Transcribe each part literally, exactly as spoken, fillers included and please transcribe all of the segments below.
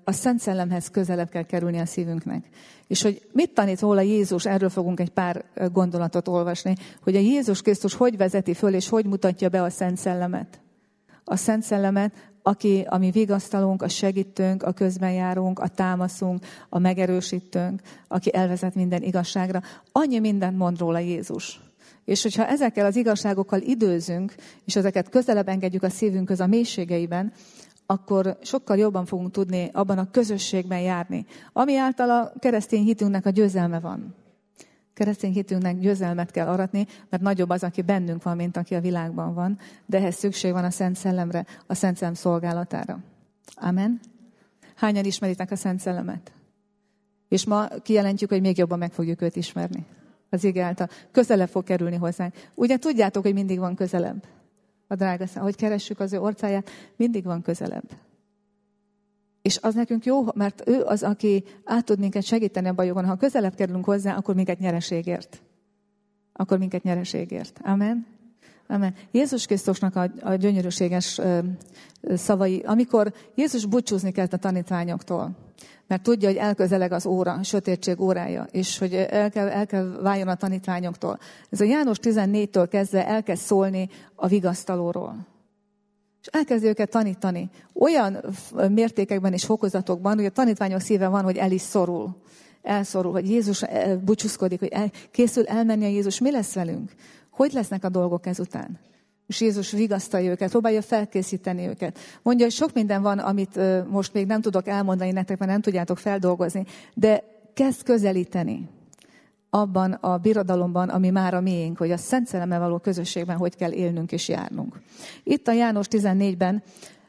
a Szent Szellemhez közelebb kell kerülni a szívünknek. És hogy mit tanít róla Jézus, erről fogunk egy pár gondolatot olvasni, hogy a Jézus Krisztus hogy vezeti föl, és hogy mutatja be a Szent Szellemet. A Szent Szellemet, aki a mi vigasztalunk, a segítőnk, a közbenjárunk, a támaszunk, a megerősítőnk, aki elvezet minden igazságra. Annyi mindent mond róla Jézus. És hogyha ezekkel az igazságokkal időzünk, és ezeket közelebb engedjük a szívünkhöz a mélységeiben, akkor sokkal jobban fogunk tudni abban a közösségben járni, ami által a keresztény hitünknek a győzelme van. Keresztény hitünknek győzelmet kell aratni, mert nagyobb az, aki bennünk van, mint aki a világban van, de ehhez szükség van a Szent Szellemre, a Szent Szellem szolgálatára. Amen. Hányan ismeritek a Szent Szellemet? És ma kijelentjük, hogy még jobban meg fogjuk őt ismerni. Az ige által. Közelebb fog kerülni hozzánk. Ugye tudjátok, hogy mindig van közelebb. A drága szám, ahogy keressük az ő orcáját, mindig van közelebb. És az nekünk jó, mert ő az, aki át tud minket segíteni a bajokon. Ha közelebb kerülünk hozzá, akkor minket nyereségért. Akkor minket nyereségért. Amen. Amen. Jézus Krisztusnak a, a gyönyörűséges ö, szavai, amikor Jézus búcsúzni kezd a tanítványoktól, mert tudja, hogy elközeleg az óra, a sötétség órája, és hogy el kell, el kell váljon a tanítványoktól. Ez a János tizennégytől kezdve elkezd szólni a vigasztalóról. És elkezdi őket tanítani. Olyan mértékekben és fokozatokban, hogy a tanítványok szíve van, hogy el is szorul. Elszorul, hogy Jézus búcsúzkodik, hogy el, készül elmenni a Jézus. Mi lesz velünk? Hogy lesznek a dolgok ezután? És Jézus vigasztalja őket, próbálja felkészíteni őket. Mondja, hogy sok minden van, amit most még nem tudok elmondani nektek, mert nem tudjátok feldolgozni, de kezd közelíteni abban a birodalomban, ami már a miénk, hogy a Szent Szellemmel való közösségben hogy kell élnünk és járnunk. Itt a János tizennégyben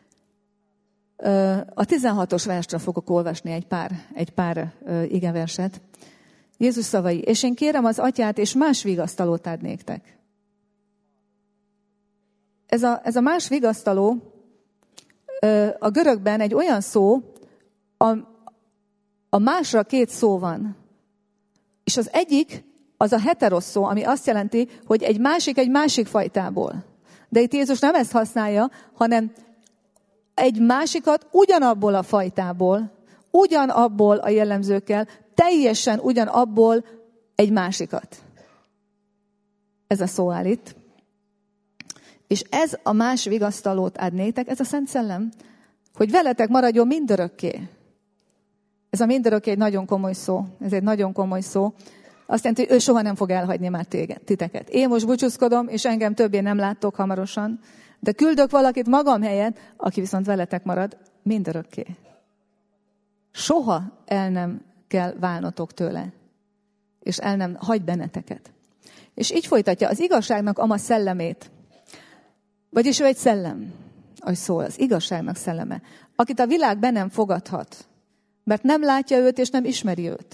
a tizenhatos versre fogok olvasni egy pár, egy pár igeverset. Jézus szavai, és én kérem az Atyát, és más vigasztalót ad néktek. Ez a, ez a más vigasztaló a görögben egy olyan szó, a, a másra két szó van. És az egyik, az a heteros szó, ami azt jelenti, hogy egy másik egy másik fajtából. De itt Jézus nem ezt használja, hanem egy másikat ugyanabból a fajtából, ugyanabból a jellemzőkkel, teljesen ugyanabból egy másikat. Ez a szó áll itt. És ez a más vigasztalót ad néktek, ez a Szent Szellem, hogy veletek maradjon mindörökké. Ez a mindörökké egy nagyon komoly szó. Ez egy nagyon komoly szó. Azt jelenti, hogy ő soha nem fog elhagyni már téged, titeket. Én most búcsúzkodom, és engem többé nem láttok hamarosan, de küldök valakit magam helyett, aki viszont veletek marad mindörökké. Soha el nem kell válnotok tőle, és el nem hagy benneteket. És így folytatja, az igazságnak ama szellemét, vagyis ő egy szellem, ahogy szól, az igazságnak szelleme, akit a világ be nem fogadhat, mert nem látja őt, és nem ismeri őt.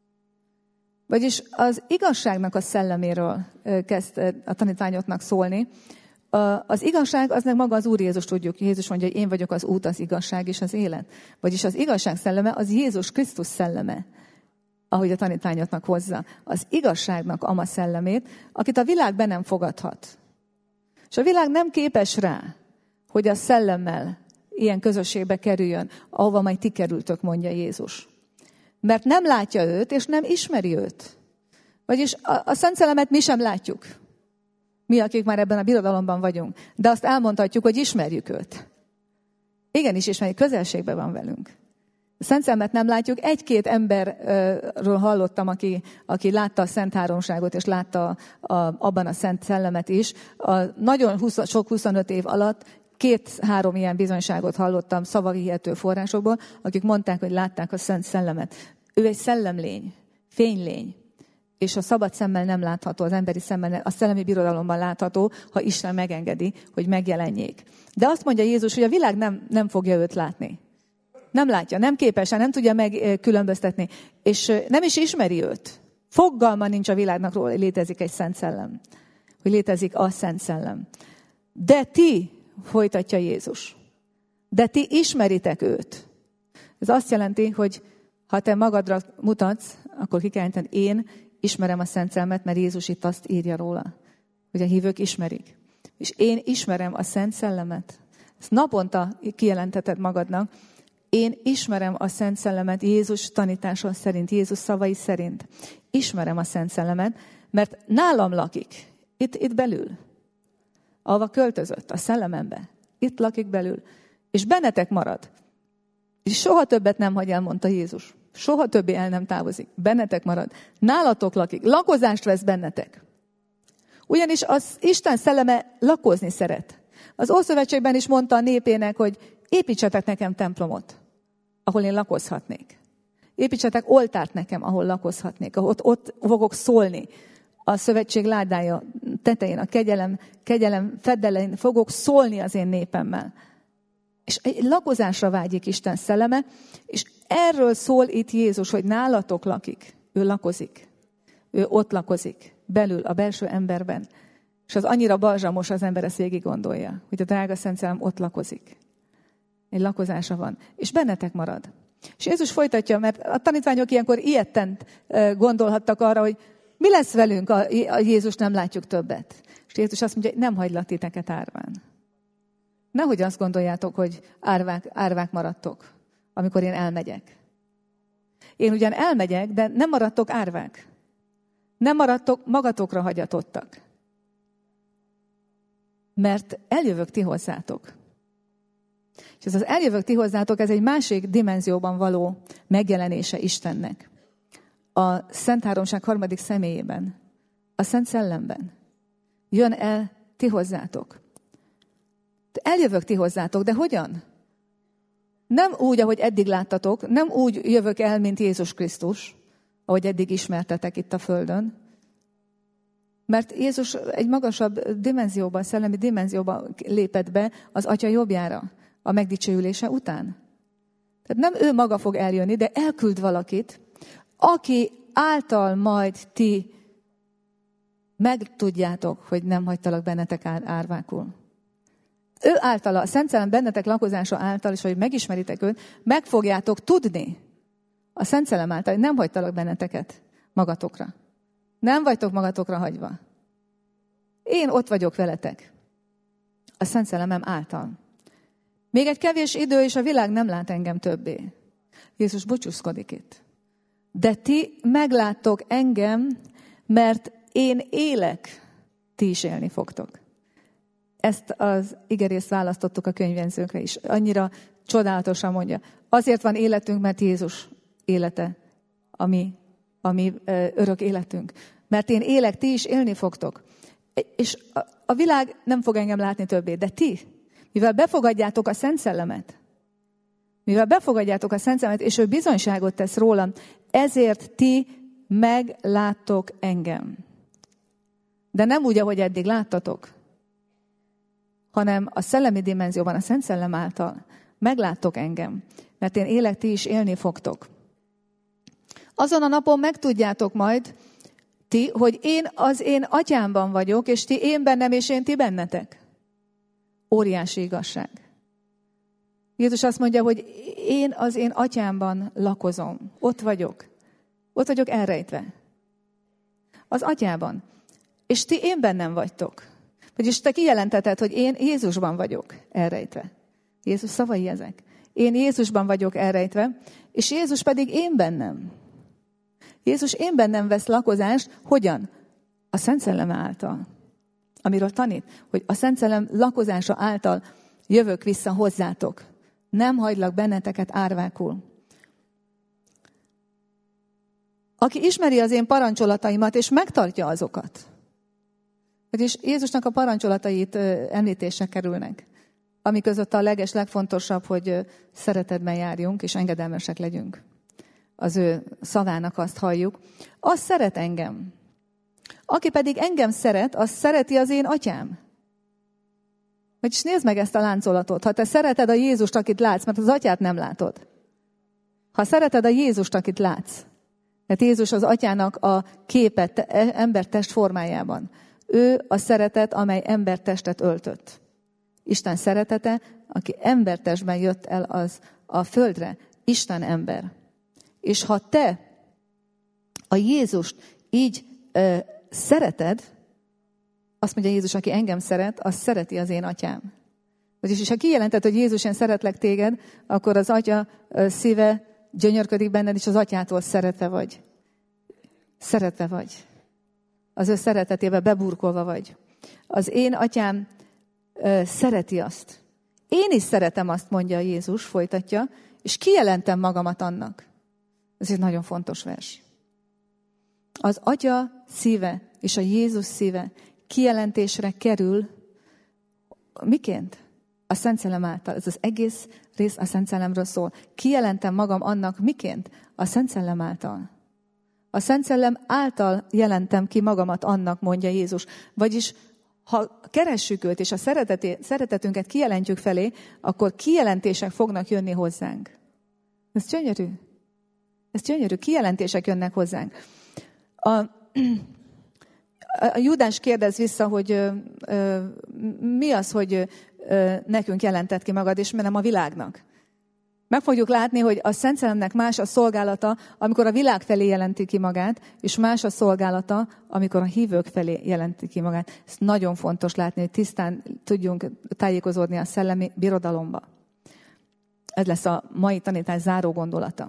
Vagyis az igazságnak a szelleméről kezd a tanítványoknak szólni. Az igazság, az meg maga az Úr Jézus, tudjuk. Jézus mondja, hogy én vagyok az út, az igazság és az élet. Vagyis az igazság szelleme, az Jézus Krisztus szelleme, ahogy a tanítványoknak hozza. Az igazságnak ama szellemét, akit a világ be nem fogadhat. És a világ nem képes rá, hogy a szellemmel ilyen közösségbe kerüljön, ahova majd ti kerültök, mondja Jézus. Mert nem látja őt, és nem ismeri őt. Vagyis a, a Szent Szellemet mi sem látjuk. Mi, akik már ebben a birodalomban vagyunk. De azt elmondhatjuk, hogy ismerjük őt. Igenis ismerjük, közelségben van velünk. A Szent Szellemet nem látjuk. Egy-két emberről hallottam, aki, aki látta a Szent Háromságot, és látta a, abban a Szent Szellemet is. A nagyon húsz, sok huszonöt év alatt két-három ilyen bizonyságot hallottam szavahihető forrásokból, akik mondták, hogy látták a Szent Szellemet. Ő egy szellemlény, fénylény, és a szabad szemmel nem látható, az emberi szemmel, a szellemi birodalomban látható, ha Isten megengedi, hogy megjelenjék. De azt mondja Jézus, hogy a világ nem, nem fogja őt látni. Nem látja, nem képesen, nem tudja megkülönböztetni, és nem is ismeri őt. Fogalma nincs a világnak róla, hogy létezik egy Szent Szellem, hogy létezik a Szent Szellem. De ti, folytatja Jézus, de ti ismeritek őt. Ez azt jelenti, hogy ha te magadra mutatsz, akkor ki kell jelenteni, én ismerem a Szent Szellemet, mert Jézus itt azt írja róla, hogy a hívők ismerik. És én ismerem a Szent Szellemet. Ezt naponta kijelenteted magadnak, Én ismerem a Szent Szellemet Jézus tanítása szerint, Jézus szavai szerint. Ismerem a Szent Szellemet, mert nálam lakik, itt, itt belül. Ahova költözött, a szellemembe. Itt lakik belül. És bennetek marad. És soha többet nem hagy el, mondta Jézus. Soha többé el nem távozik. Bennetek marad. Nálatok lakik. Lakozást vesz bennetek. Ugyanis az Isten szelleme lakozni szeret. Az Ószövetségben is mondta a népének, hogy építsetek nekem templomot, ahol én lakozhatnék. Építsetek oltárt nekem, ahol lakozhatnék. Ott, ott fogok szólni. A szövetség ládája tetején, a kegyelem, kegyelem fedelén fogok szólni az én népemmel. És egy lakozásra vágyik Isten szelleme, és erről szól itt Jézus, hogy nálatok lakik. Ő lakozik. Ő ott lakozik, belül, a belső emberben. És az annyira balzsamos, az ember ezt végig gondolja, hogy a drága Szent Szellem ott lakozik. Egy lakozása van. És bennetek marad. És Jézus folytatja, mert a tanítványok ilyenkor ilyetten gondolhattak arra, hogy mi lesz velünk, a Jézus nem látjuk többet. És Jézus azt mondja, hogy nem hagylak titeket árván. Nehogy azt gondoljátok, hogy árvák, árvák maradtok, amikor én elmegyek. Én ugyan elmegyek, de nem maradtok árvák. Nem maradtok magatokra hagyatottak. Mert eljövök ti hozzátok. És ez az eljövök ti hozzátok, ez egy másik dimenzióban való megjelenése Istennek. A Szent Háromság harmadik személyében, a Szent Szellemben. Jön el ti hozzátok. Eljövök ti hozzátok, de hogyan? Nem úgy, ahogy eddig láttatok, nem úgy jövök el, mint Jézus Krisztus, ahogy eddig ismertetek itt a Földön. Mert Jézus egy magasabb dimenzióban, szellemi dimenzióban lépett be az Atya jobbjára a megdicsőülése után. Tehát nem ő maga fog eljönni, de elküld valakit, aki által majd ti megtudjátok, hogy nem hagytalak bennetek árvákul. Ő általa, a Szent Szellem bennetek lakozása által, és hogy megismeritek őt, meg fogjátok tudni a Szent Szellem által, hogy nem hagytalak benneteket magatokra. Nem vagytok magatokra hagyva. Én ott vagyok veletek. A Szent Szellemem által. Még egy kevés idő, és a világ nem lát engem többé. Jézus búcsúzkodik itt. De ti megláttok engem, mert én élek, ti is élni fogtok. Ezt az igerészt választottuk a könyvjegyzőkre is. Annyira csodálatosan mondja. Azért van életünk, mert Jézus élete, ami, ami örök életünk. Mert én élek, ti is élni fogtok. És a, a világ nem fog engem látni többé, de ti, mivel befogadjátok a Szent Szellemet, mivel befogadjátok a Szent Szellemet, és ő bizonyságot tesz rólam, ezért ti megláttok engem. De nem úgy, ahogy eddig láttatok, hanem a szellemi dimenzióban, a Szent Szellem által megláttok engem, mert én élek, ti is élni fogtok. Azon a napon megtudjátok majd ti, hogy én az én atyámban vagyok, és ti én bennem, és én ti bennetek. Óriási igazság. Jézus azt mondja, hogy én az én atyámban lakozom. Ott vagyok. Ott vagyok elrejtve. Az atyában. És ti én bennem vagytok. Vagyis te kijelenteted, hogy én Jézusban vagyok elrejtve. Jézus szavai ezek. Én Jézusban vagyok elrejtve, és Jézus pedig én bennem. Jézus én bennem vesz lakozást, hogyan? A Szent Szellem által. Amiről tanít, hogy a Szent Szellem lakozása által jövök vissza hozzátok. Nem hagylak benneteket árvákul. Aki ismeri az én parancsolataimat, és megtartja azokat. Vagyis Jézusnak a parancsolatait említésre kerülnek. Ami között a leges, legfontosabb, hogy szeretetben járjunk, és engedelmesek legyünk. Az ő szavának azt halljuk. Az szeret engem. Aki pedig engem szeret, az szereti az én atyám. Vagyis nézd meg ezt a láncolatot. Ha te szereted a Jézust, akit látsz, mert az atyát nem látod. Ha szereted a Jézust, akit látsz, mert Jézus az atyának a képet embertest formájában. Ő a szeretet, amely embertestet öltött. Isten szeretete, aki embertestben jött el az a földre. Isten ember. És ha te a Jézust így ö, szereted, azt mondja Jézus, aki engem szeret, az szereti az én atyám. Vagyis, ha kijelented, hogy Jézus, én szeretlek téged, akkor az Atya szíve gyönyörködik benned, és az Atyától szeretve vagy. Szeretve vagy. Az ő szeretetébe beburkolva vagy. Az én Atyám ö, szereti azt. Én is szeretem azt, mondja Jézus, folytatja, és kijelentem magamat annak. Ez egy nagyon fontos vers. Az Atya szíve és a Jézus szíve kijelentésre kerül, miként? A Szent Szellem által. Ez az egész rész a Szent Szellemről szól. Kijelentem magam annak, miként? A Szent Szellem által. A Szent Szellem által jelentem ki magamat annak, mondja Jézus. Vagyis, ha keressük őt, és a szeretetünket kijelentjük felé, akkor kijelentések fognak jönni hozzánk. Ez gyönyörű. Ez gyönyörű. Kijelentések jönnek hozzánk. A, a Júdás kérdez vissza, hogy ö, ö, mi az, hogy ö, nekünk jelentett ki magad, és nem a világnak. Meg fogjuk látni, hogy a Szent Szellemnek más a szolgálata, amikor a világ felé jelenti ki magát, és más a szolgálata, amikor a hívők felé jelenti ki magát. Ez nagyon fontos látni, hogy tisztán tudjunk tájékozódni a szellemi birodalomba. Ez lesz a mai tanítás záró gondolata.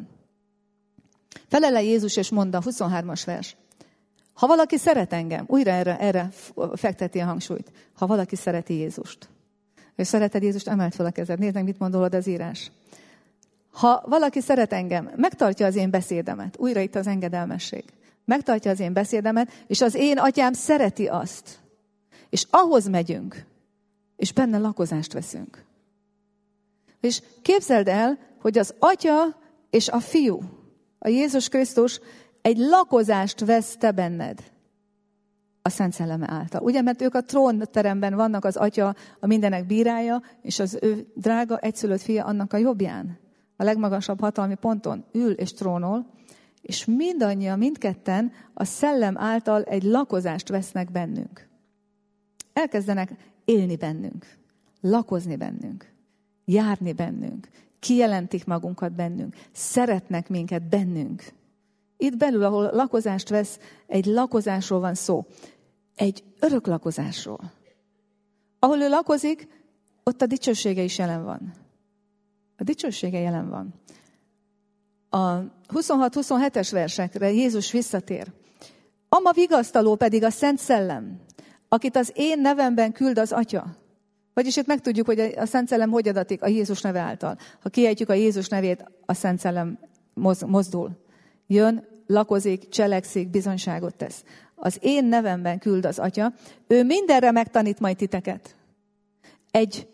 Felele Jézus, és mondta, huszonhármas vers. Ha valaki szeret engem, újra erre, erre fekteti a hangsúlyt. Ha valaki szereti Jézust. És szereted Jézust, emeld fel a kezed. Nézd meg, mit mondolod az írás. Ha valaki szeret engem, megtartja az én beszédemet. Újra itt az engedelmesség. Megtartja az én beszédemet, és az én Atyám szereti azt. És ahhoz megyünk, és benne lakozást veszünk. És képzeld el, hogy az Atya és a Fiú, a Jézus Krisztus egy lakozást vesz te benned a Szent Szelleme által. Ugye, mert ők a trónteremben vannak, az Atya a mindenek bírája, és az ő drága egyszülött fia annak a jobbján. A legmagasabb hatalmi ponton ül és trónol, és mindannyian, mindketten a szellem által egy lakozást vesznek bennünk. Elkezdenek élni bennünk, lakozni bennünk, járni bennünk, kijelentik magunkat bennünk, szeretnek minket bennünk. Itt belül, ahol lakozást vesz, egy lakozásról van szó, egy örök lakozásról. Ahol ő lakozik, ott a dicsősége is jelen van. A dicsősége jelen van. A huszonhat-huszonhetes versekre Jézus visszatér. Ama vigasztaló pedig a Szent Szellem, akit az én nevemben küld az Atya. Vagyis itt megtudjuk, hogy a Szent Szellem hogy adatik a Jézus neve által. Ha kiejtjük a Jézus nevét, a Szent Szellem mozdul. Jön, lakozik, cselekszik, bizonyságot tesz. Az én nevemben küld az Atya. Ő mindenre megtanít majd titeket. Egy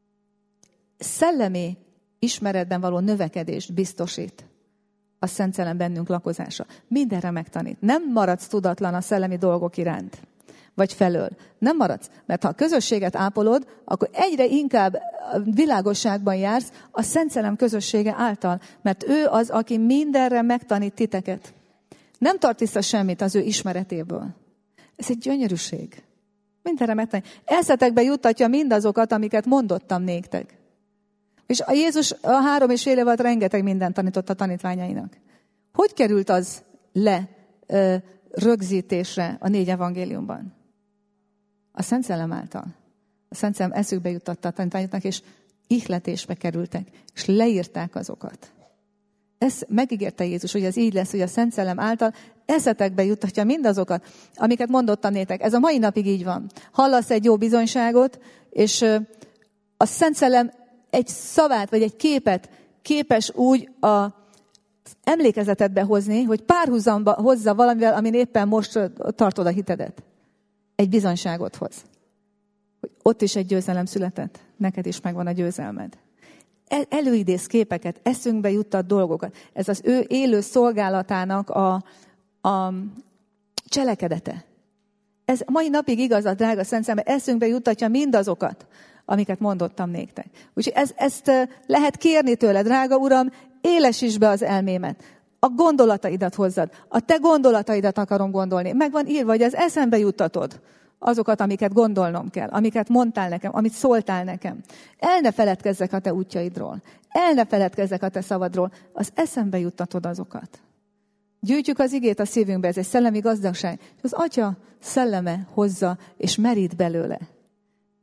szellemi ismeretben való növekedést biztosít a Szent Szellem bennünk lakozása. Mindenre megtanít. Nem maradsz tudatlan a szellemi dolgok iránt, vagy felől. Nem maradsz, mert ha a közösséget ápolod, akkor egyre inkább világosságban jársz a Szent Szellem közössége által, mert ő az, aki mindenre megtanít titeket. Nem tart vissza semmit az ő ismeretéből. Ez egy gyönyörűség. Mindenre megtanít. Eszetekbe juttatja mindazokat, amiket mondottam néktek. És a Jézus a három és fél év alatt rengeteg mindent tanított a tanítványainak. Hogy került az le ö, rögzítésre a négy evangéliumban? A Szent Szellem által. A Szent Szellem eszükbe juttatta a tanítványoknak, és ihletésbe kerültek, és leírták azokat. Ez megígérte Jézus, hogy ez így lesz, hogy a Szent Szellem által eszetekbe juttatja mindazokat, amiket mondottam nétek. Ez a mai napig így van. Hallasz egy jó bizonyságot, és a Szent Szellem egy szavát, vagy egy képet képes úgy az emlékezetedbe hozni, hogy párhuzamba hozza valamivel, amin éppen most tartod a hitedet. Egy bizonyságot hoz. Hogy ott is egy győzelem született, neked is megvan a győzelmed. El, előidéz képeket, eszünkbe juttat dolgokat. Ez az ő élő szolgálatának a, a cselekedete. Ez mai napig igaz a drága Szent Szellem, eszünkbe juttatja mindazokat, amiket mondottam néktek. Úgyhogy ez, ezt lehet kérni tőle, drága Uram, élesítsd be az elmémet. A gondolataidat hozzad. A te gondolataidat akarom gondolni. Meg van írva, hogy ez eszembe juttatod azokat, amiket gondolnom kell, amiket mondtál nekem, amit szóltál nekem. El ne feledkezzek a te útjaidról. El ne feledkezzek a te szavadról. Az eszembe juttatod azokat. Gyűjtjük az igét a szívünkbe, ez egy szellemi gazdagság. És az Atya szelleme hozza, és merít belőle.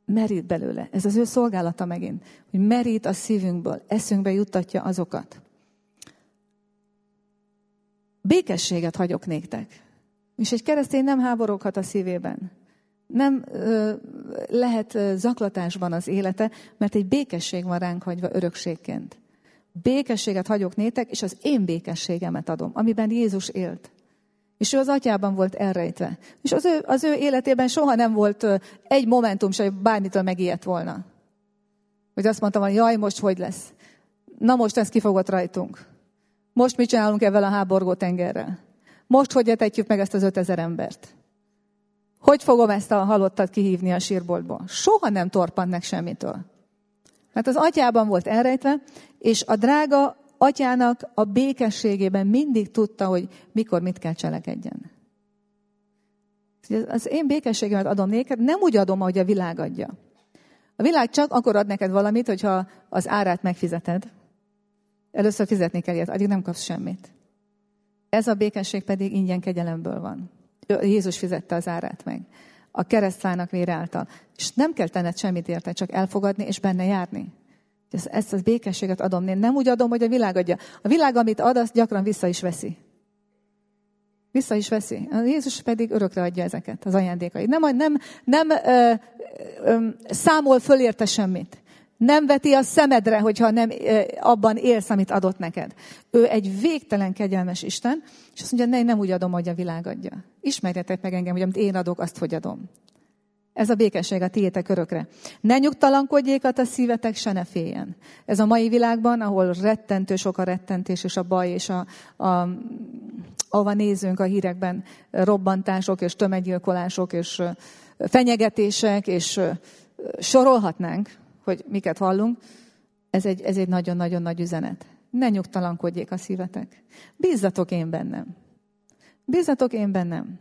merít belőle. Ez az ő szolgálata megint, hogy merít a szívünkből, eszünkbe juttatja azokat. Békességet hagyok néktek. És egy keresztény nem háboroghat a szívében. Nem ö, lehet ö, zaklatásban az élete, mert egy békesség van ránk hagyva örökségként. Békességet hagyok nétek, és az én békességemet adom, amiben Jézus élt. És ő az atyában volt elrejtve. És az ő, az ő életében soha nem volt ö, egy momentum se, hogy bármitől megijedt volna. Hogy azt mondtam, hogy jaj, most hogy lesz? Na most ez kifogott rajtunk. Most mit csinálunk ebben a háborgó tengerrel? Most hogy etetjük meg ezt az ötezer embert? Hogy fogom ezt a halottat kihívni a sírboltból? Soha nem torpant meg semmitől. Mert az atyában volt elrejtve, és a drága atyának a békességében mindig tudta, hogy mikor mit kell cselekedjen. Az én békességemet adom néked, nem úgy adom, ahogy a világ adja. A világ csak akkor ad neked valamit, hogyha az árát megfizeted. Először fizetni kell ilyet, addig nem kapsz semmit. Ez a békesség pedig ingyen kegyelemből van. Jézus fizette az árát meg. A keresztfának vére által. És nem kell tenned semmit érte, csak elfogadni és benne járni. Ezt a békességet adom én. Nem úgy adom, hogy a világ adja. A világ, amit ad, azt gyakran vissza is veszi. Vissza is veszi. A Jézus pedig örökre adja ezeket, az ajándékait. Nem, nem, nem ö, ö, számol föl érte semmit. Nem veti a szemedre, hogyha nem abban élsz, amit adott neked. Ő egy végtelen kegyelmes Isten, és azt mondja, ne, nem úgy adom, hogy a világ adja. Ismerjetek meg engem, hogy amit én adok, azt hogy adom. Ez a békesség a tiétek örökre. Ne nyugtalankodjék a szívetek, se ne féljen. Ez a mai világban, ahol rettentő sok a rettentés és a baj, és a, a, ahova nézünk a hírekben, robbantások és tömeggyilkolások és fenyegetések, és sorolhatnánk, hogy miket hallunk, ez egy, ez egy nagyon-nagyon nagy üzenet. Ne nyugtalankodjék a szívetek. Bízzatok én bennem. Bízzatok én bennem.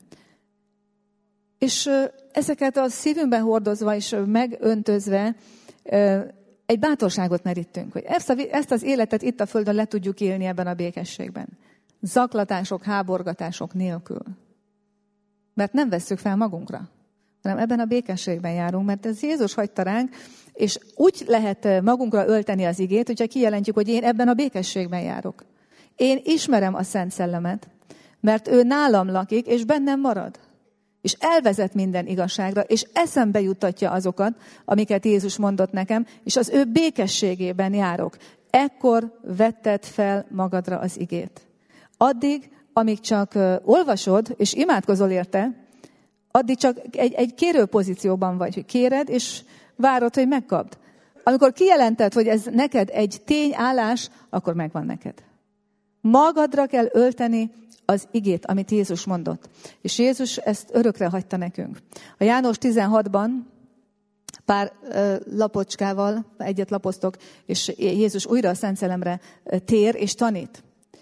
És ezeket a szívünkben hordozva és megöntözve egy bátorságot merítünk, hogy ezt, a, ezt az életet itt a Földön le tudjuk élni ebben a békességben. Zaklatások, háborgatások nélkül. Mert nem vesszük fel magunkra, hanem ebben a békességben járunk, mert ez Jézus hagyta ránk, és úgy lehet magunkra ölteni az igét, hogyha kijelentjük, hogy én ebben a békességben járok. Én ismerem a Szent Szellemet, mert ő nálam lakik, és bennem marad. És elvezet minden igazságra, és eszembe juttatja azokat, amiket Jézus mondott nekem, és az ő békességében járok. Ekkor vetted fel magadra az igét. Addig, amíg csak olvasod, és imádkozol érte, addig csak egy, egy kérő pozícióban vagy, hogy kéred, és várod, hogy megkapd. Amikor kijelented, hogy ez neked egy tényállás, akkor megvan neked. Magadra kell ölteni az igét, amit Jézus mondott. És Jézus ezt örökre hagyta nekünk. A János tizenhatban pár uh, lapocskával, egyet lapoztok, és Jézus újra a Szent Szellemre tér és tanít.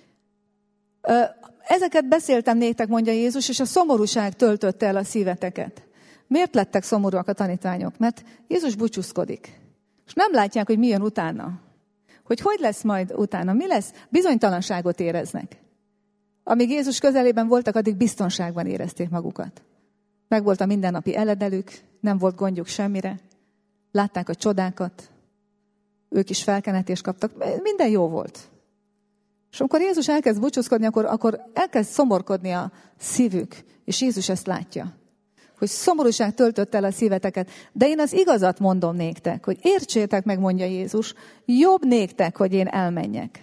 Uh, ezeket beszéltem néktek, mondja Jézus, és a szomorúság töltötte el a szíveteket. Miért lettek szomorúak a tanítványok? Mert Jézus búcsúzkodik. És nem látják, hogy mi jön utána. Hogy hogy lesz majd utána, mi lesz? Bizonytalanságot éreznek. Amíg Jézus közelében voltak, addig biztonságban érezték magukat. Meg volt a mindennapi eledelük, nem volt gondjuk semmire. Látták a csodákat, ők is felkenetést kaptak, minden jó volt. És amikor Jézus elkezd búcsúzkodni, akkor, akkor elkezd szomorkodni a szívük, és Jézus ezt látja. Hogy szomorúság töltött el a szíveteket. De én az igazat mondom néktek, hogy értsétek meg, mondja Jézus, jobb néktek, hogy én elmenjek.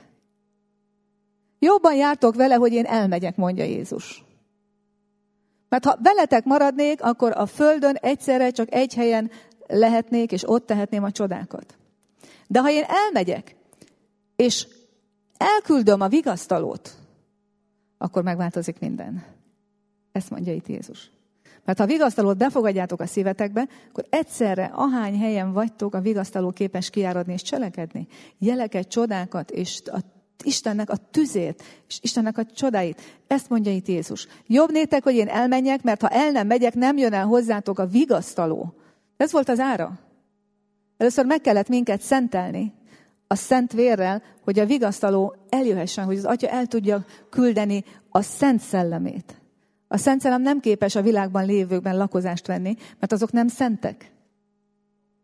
Jobban jártok vele, hogy én elmegyek, mondja Jézus. Mert ha veletek maradnék, akkor a földön egyszerre csak egy helyen lehetnék, és ott tehetném a csodákat. De ha én elmegyek, és elküldöm a vigasztalót, akkor megváltozik minden. Ezt mondja itt Jézus. Mert ha a vigasztalót befogadjátok a szívetekbe, akkor egyszerre, ahány helyen vagytok, a vigasztaló képes kiáradni és cselekedni. Jeleket, csodákat, és a Istennek a tüzét, és Istennek a csodáit. Ezt mondja itt Jézus. Jobb nétek, hogy én elmenjek, mert ha el nem megyek, nem jön el hozzátok a vigasztaló. Ez volt az ára. Először meg kellett minket szentelni a szent vérrel, hogy a vigasztaló eljöhessen, hogy az Atya el tudja küldeni a Szent Szellemét. A Szent Szellem nem képes a világban lévőkben lakozást venni, mert azok nem szentek.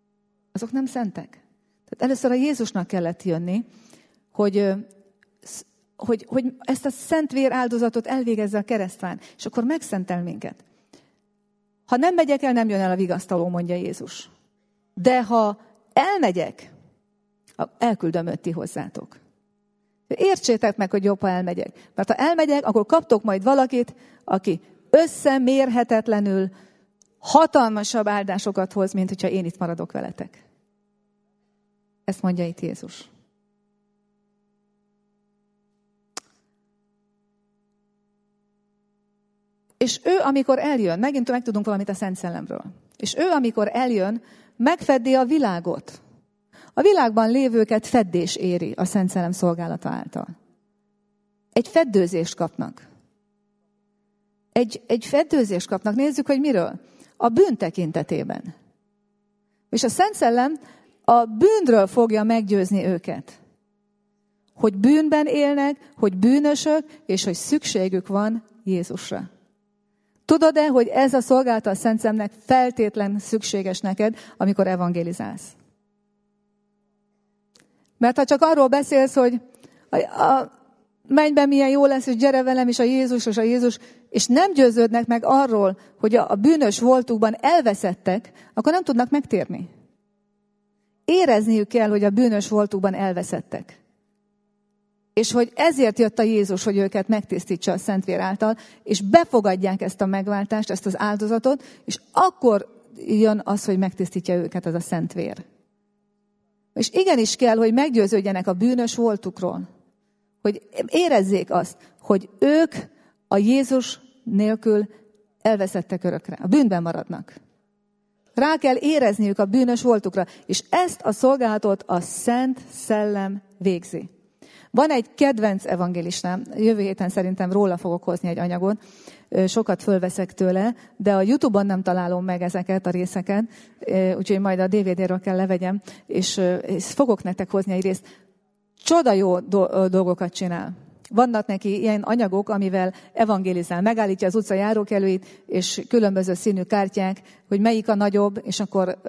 azok nem szentek. Tehát először a Jézusnak kellett jönni, hogy, hogy, hogy ezt a szent vér áldozatot elvégezze a keresztván, és akkor megszentel minket. Ha nem megyek el, nem jön el a vigasztaló, mondja Jézus. De ha elmegyek, elküldöm őt ti hozzátok. Értsétek meg, hogy jobb, ha elmegyek. Mert ha elmegyek, akkor kaptok majd valakit, aki összemérhetetlenül hatalmasabb áldásokat hoz, mint hogyha én itt maradok veletek. Ezt mondja itt Jézus. És ő, amikor eljön, megint megtudunk valamit a Szent Szellemről. És ő, amikor eljön, megfeddi a világot. A világban lévőket feddés éri a Szent Szellem szolgálata által. Egy feddőzést kapnak. Egy, egy feddőzést kapnak. Nézzük, hogy miről? A bűn tekintetében. És a Szent Szellem a bűnről fogja meggyőzni őket. Hogy bűnben élnek, hogy bűnösök, és hogy szükségük van Jézusra. Tudod-e, hogy ez a szolgálata a Szent Szellemnek feltétlen szükséges neked, amikor evangélizálsz? Mert ha csak arról beszélsz, hogy a, a mennyben milyen jó lesz, és gyere velem, és a Jézus, és a Jézus, és nem győződnek meg arról, hogy a, a bűnös voltukban elveszettek, akkor nem tudnak megtérni. Érezniük kell, hogy a bűnös voltukban elveszettek. És hogy ezért jött a Jézus, hogy őket megtisztítsa a Szentvér által, és befogadják ezt a megváltást, ezt az áldozatot, és akkor jön az, hogy megtisztítja őket ez a Szentvér. És igenis kell, hogy meggyőződjenek a bűnös voltukról. Hogy érezzék azt, hogy ők a Jézus nélkül elveszettek örökre. A bűnben maradnak. Rá kell érezniük a bűnös voltukra. És ezt a szolgálatot a Szent Szellem végzi. Van egy kedvenc evangélistám, jövő héten szerintem róla fogok hozni egy anyagot, sokat fölveszek tőle, de a YouTube-on nem találom meg ezeket a részeket, úgyhogy majd a dé vé dé-ről kell levegyem, és fogok nektek hozni egy részt. Csoda jó dolgokat csinál. Vannak neki ilyen anyagok, amivel evangélizál. Megállítja az utca járókelőit, és különböző színű kártyák, hogy melyik a nagyobb, és akkor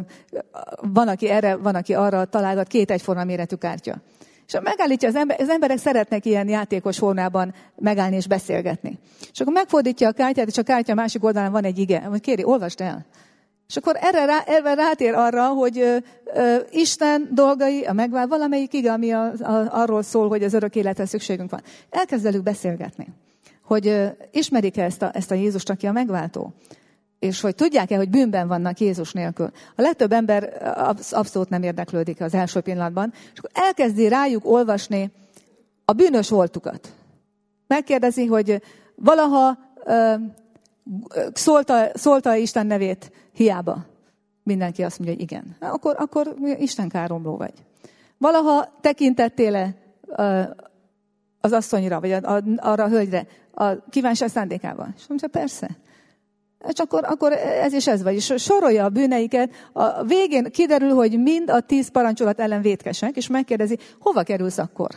van, aki erre, van, aki arra találgat két egyforma méretű kártya. És megállítja az ember, az emberek szeretnek ilyen játékos formában megállni és beszélgetni. És akkor megfordítja a kártyát, és a kártya másik oldalán van egy ige, hogy kéri, olvasd el. És akkor erre, rá, erre rátér arra, hogy ö, ö, Isten dolgai, a megvál, valamelyik ige, ami a, a, arról szól, hogy az örök életre szükségünk van. Elkezd velük beszélgetni, hogy ö, ismerik-e ezt a, ezt a Jézust, aki a megváltó. És hogy tudják-e, hogy bűnben vannak Jézus nélkül. A legtöbb ember abszolút nem érdeklődik az első pillanatban, és akkor elkezdi rájuk olvasni a bűnös voltukat. Megkérdezi, hogy valaha ö, szólta, szólta Isten nevét hiába. Mindenki azt mondja, hogy igen. Akkor, akkor Isten káromló vagy. Valaha tekintettél-e ö, az asszonyra, vagy a, a, arra a hölgyre a kívánság szándékával? És mondja, persze. És akkor, akkor ez is ez vagy. És sorolja a bűneiket. A végén kiderül, hogy mind a tíz parancsolat ellen vétkesek, és megkérdezi, hova kerülsz akkor?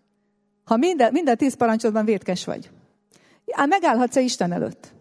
Ha mind, mind a tíz parancsolatban vétkes vagy. Á, megállhatsz-e Isten előtt?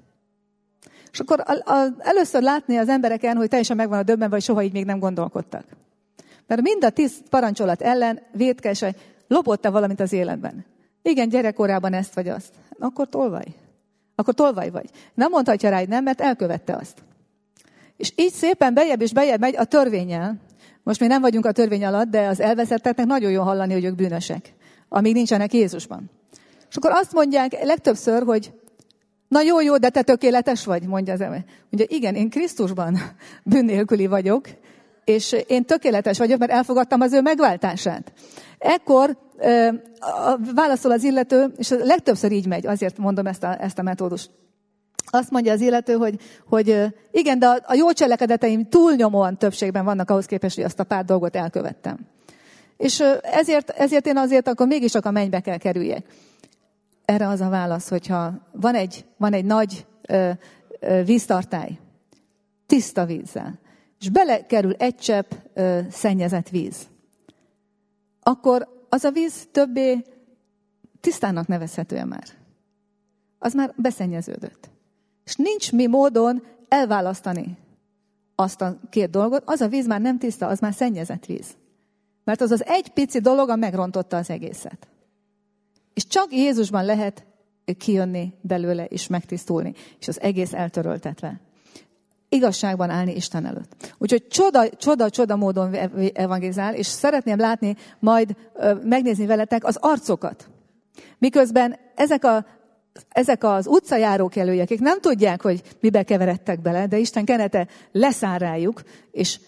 És akkor a, a, először látni az embereken, hogy teljesen megvan a döbben, vagy soha így még nem gondolkodtak. Mert mind a tíz parancsolat ellen vétkesek, lopott-e valamit az életben? Igen, gyerekkorában ezt vagy azt. Akkor tolvaj. Akkor tolvaj vagy. Nem mondhatja rá, hogy nem, mert elkövette azt. És így szépen bejebb és bejebb megy a törvénnyel. Most még nem vagyunk a törvény alatt, de az elveszetteknek nagyon jó hallani, hogy ők bűnösek, amíg nincsenek Jézusban. És akkor azt mondják legtöbbször, hogy na jó, jó, de te tökéletes vagy, mondja az ember. Mondja, igen, én Krisztusban bűn nélküli vagyok, és én tökéletes vagyok, mert elfogadtam az ő megváltását. Ekkor ö, válaszol az illető, és legtöbbször így megy, azért mondom ezt a, ezt a metódust. Azt mondja az illető, hogy, hogy igen, de a, a jó cselekedeteim túlnyomóan többségben vannak ahhoz képest, hogy azt a pár dolgot elkövettem. És ezért, ezért én azért akkor mégis csak a mennybe kell kerüljek. Erre az a válasz, hogyha van egy, van egy nagy ö, ö, víztartály, tiszta vízzel, és belekerül egy csepp ö, szennyezett víz, akkor az a víz többé tisztának nevezhető már. Az már beszennyeződött. És nincs mi módon elválasztani azt a két dolgot, az a víz már nem tiszta, az már szennyezett víz. Mert az az egy pici dolog, megrontotta az egészet. És csak Jézusban lehet kijönni belőle és megtisztulni, és az egész eltöröltetve. Igazságban állni Isten előtt. Úgyhogy csoda, csoda, csoda módon evangelizál, és szeretném látni, majd megnézni veletek az arcokat. Miközben ezek, a, ezek az utcajárók elői, akik nem tudják, hogy mibe keveredtek bele, de Isten kenete leszáll rájuk, és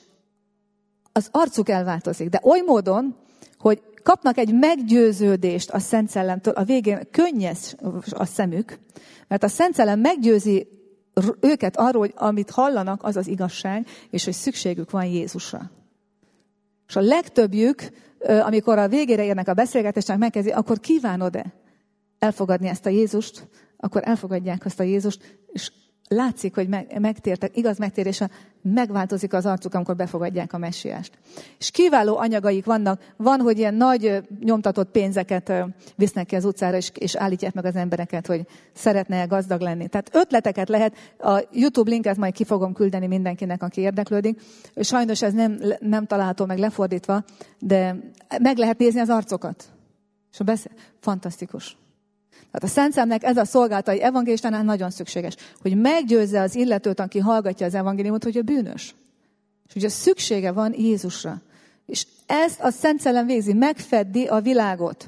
az arcuk elváltozik. De oly módon, hogy kapnak egy meggyőződést a Szent Szellemtől, a végén könnyes a szemük, mert a Szent Szellem meggyőzi őket arról, hogy amit hallanak, az az igazság, és hogy szükségük van Jézusra. És a legtöbbjük, amikor a végére érnek a beszélgetésnek, megkezdi, akkor kívánod-e elfogadni ezt a Jézust, akkor elfogadják azt a Jézust, és látszik, hogy megtértek, igaz megtérése, megváltozik az arcuk, amikor befogadják a messiást. És kiváló anyagaik vannak. Van, hogy ilyen nagy nyomtatott pénzeket visznek ki az utcára, és, és állítják meg az embereket, hogy szeretne gazdag lenni. Tehát ötleteket lehet. A YouTube linket majd ki fogom küldeni mindenkinek, aki érdeklődik. Sajnos ez nem, nem található meg lefordítva, de meg lehet nézni az arcokat. És a beszél... Fantasztikus. Tehát a Szent Szellemnek ez a szolgálata, egy evangélistánál nagyon szükséges, hogy meggyőzze az illetőt, aki hallgatja az evangéliumot, hogy a bűnös. És ugye szüksége van Jézusra. És ezt a Szent Szellem végzi, megfeddi a világot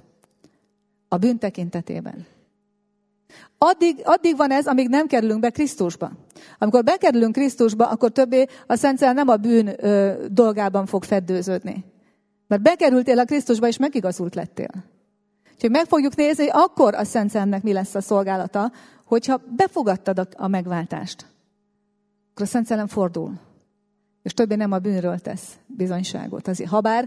a bűn tekintetében. Addig, addig van ez, amíg nem kerülünk be Krisztusba. Amikor bekerülünk Krisztusba, akkor többé a Szent Szellem nem a bűn ö, dolgában fog feddőződni. Mert bekerültél a Krisztusba, és megigazult lettél. Úgyhogy meg fogjuk nézni, hogy akkor a Szent Szellemnek mi lesz a szolgálata, hogyha befogadtad a, a megváltást. Akkor a Szent Szellem fordul. És többé nem a bűnről tesz bizonyságot. Azért, habár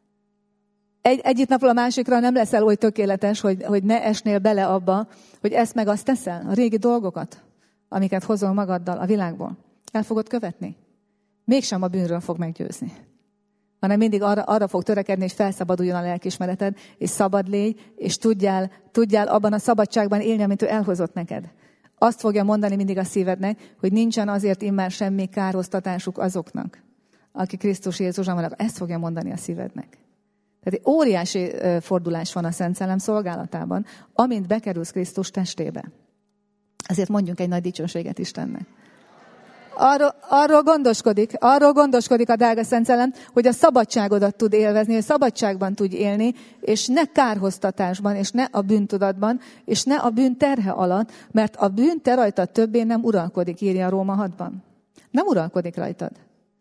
egy, egyik napról a másikra nem leszel oly tökéletes, hogy, hogy ne esnél bele abba, hogy ezt meg azt teszel, a régi dolgokat, amiket hozol magaddal a világból. El fogod követni. Mégsem a bűnről fog meggyőzni. Hanem mindig arra, arra fog törekedni, hogy felszabaduljon a lelkiismereted, és szabad légy, és tudjál, tudjál abban a szabadságban élni, amit ő elhozott neked. Azt fogja mondani mindig a szívednek, hogy nincsen azért immár semmi károsztatásuk azoknak, akik Krisztus Jézusban vannak. Ezt fogja mondani a szívednek. Tehát egy óriási fordulás van a Szent Szellem szolgálatában, amint bekerülsz Krisztus testébe. Ezért mondjunk egy nagy dicsőséget Istennek. Arról, arról gondoskodik, arról gondoskodik a drága Szent Szellem, hogy a szabadságodat tud élvezni, hogy szabadságban tudj élni, és ne kárhoztatásban, és ne a bűntudatban, és ne a bűn terhe alatt, mert a bűn te rajtad többé nem uralkodik, írja a Róma hatban. Nem uralkodik rajtad.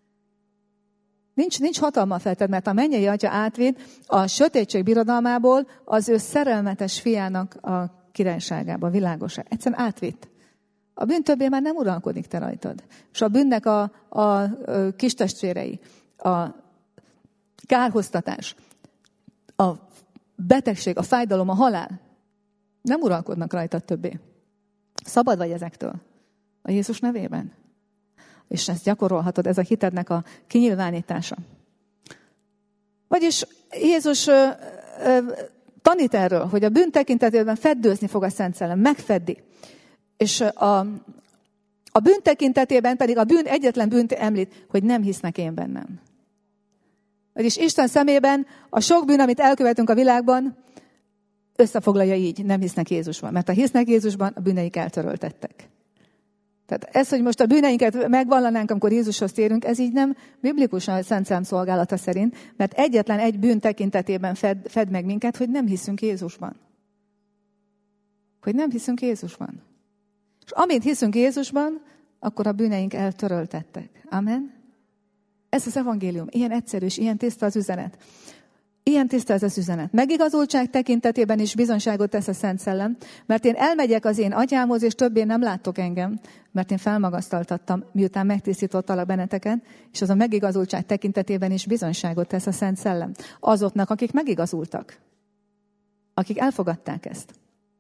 Nincs, nincs hatalma felted, mert a mennyei Atya átvéd a sötétség birodalmából az ő szerelmetes fiának a királyságába, világosá. Egyszerűen átvitt. A bűn többé már nem uralkodik te rajtad. És a bűnnek a, a, a kistestvérei, a kárhoztatás, a betegség, a fájdalom, a halál nem uralkodnak rajtad többé. Szabad vagy ezektől. A Jézus nevében. És ezt gyakorolhatod, ez a hitednek a kinyilvánítása. Vagyis Jézus ö, ö, tanít erről, hogy a bűn tekintetében feddőzni fog a Szent Szellem, megfeddi. És a, a bűn tekintetében pedig a bűn egyetlen bűnt említ, hogy nem hisznek én bennem. Vagyis Isten szemében a sok bűn, amit elkövetünk a világban, összefoglalja így, nem hisznek Jézusban. Mert ha hisznek Jézusban, a bűneik eltöröltettek. Tehát ez, hogy most a bűneinket megvallanánk, amikor Jézushoz térünk, ez így nem biblikus a Szent Szellem szolgálata szerint, mert egyetlen egy bűn tekintetében fed, fed meg minket, hogy nem hiszünk Jézusban. Hogy nem hiszünk Jézusban. És amint hiszünk Jézusban, akkor a bűneink eltöröltettek. Amen? Ez az evangélium. Ilyen egyszerű és ilyen tiszta az üzenet. Ilyen tiszta ez az üzenet. Megigazultság tekintetében is bizonyságot tesz a Szent Szellem, mert én elmegyek az én atyámhoz, és többé nem láttok engem, mert én felmagasztaltattam, miután megtisztítottalak benneteket, és az a megigazultság tekintetében is bizonyságot tesz a Szent Szellem. Azoknak, akik megigazultak. Akik elfogadták ezt.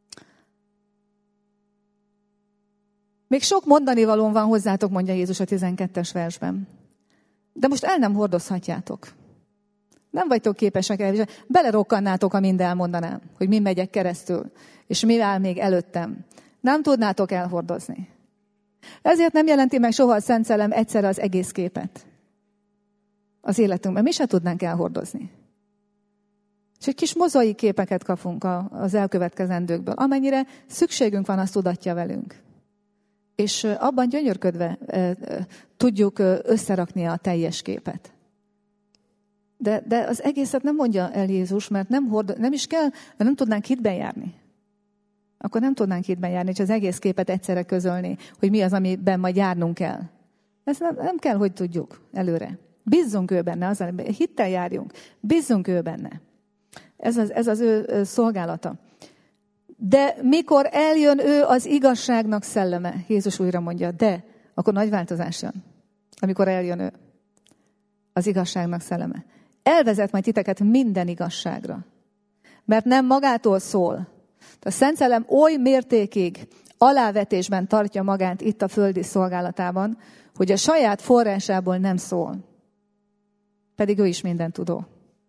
Még sok mondani valóm van hozzátok, mondja Jézus a tizenkettes versben. De most el nem hordozhatjátok. Nem vagytok képesek elviselni. Belerokkannátok, ha mind elmondanám, hogy mi megyek keresztül, és mi áll még előttem. Nem tudnátok elhordozni. Ezért nem jelenti meg soha a Szent Szellem egyszerre az egész képet az életünkben. Mi se tudnánk elhordozni. És egy kis mozaik képeket kapunk az elkövetkezendőkből. Amennyire szükségünk van, azt tudatja velünk. És abban gyönyörködve tudjuk összerakni a teljes képet. De, de az egészet nem mondja el Jézus, mert nem, hord, nem is kell, mert nem tudnánk hitben járni. Akkor nem tudnánk hitben járni, és az egész képet egyszerre közölni, hogy mi az, amiben majd járnunk kell. Ezt nem, nem kell, hogy tudjuk előre. Bízzunk ő benne, az, hittel járjunk. Bízzunk ő benne. Ez az, ez az ő szolgálata. De mikor eljön ő az igazságnak szelleme, Jézus újra mondja, de, akkor nagy változás jön. Amikor eljön ő az igazságnak szelleme. Elvezet majd titeket minden igazságra. Mert nem magától szól. A Szent Szellem oly mértékig alávetésben tartja magát itt a földi szolgálatában, hogy a saját forrásából nem szól. Pedig ő is minden tudó.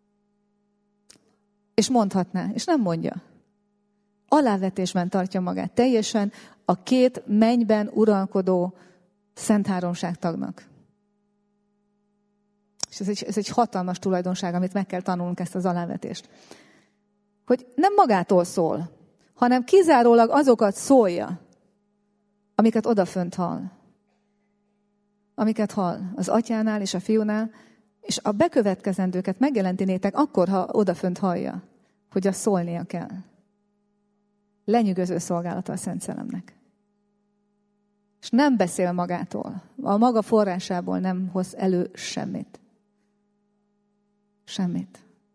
És mondhatná, és nem mondja. Alávetésben tartja magát. Teljesen a két mennyben uralkodó Szent Háromság tagnak. És ez egy, ez egy hatalmas tulajdonság, amit meg kell tanulnunk, ezt az alávetést. Hogy nem magától szól, hanem kizárólag azokat szólja, amiket odafönt hall. Amiket hall az atyánál és a fiúnál, és a bekövetkezendőket megjelenti nétek akkor, ha odafönt hallja, hogy azt szólnia kell. Lenyűgöző szolgálata a Szent Szellemnek. És nem beszél magától. A maga forrásából nem hoz elő semmit. Semmit.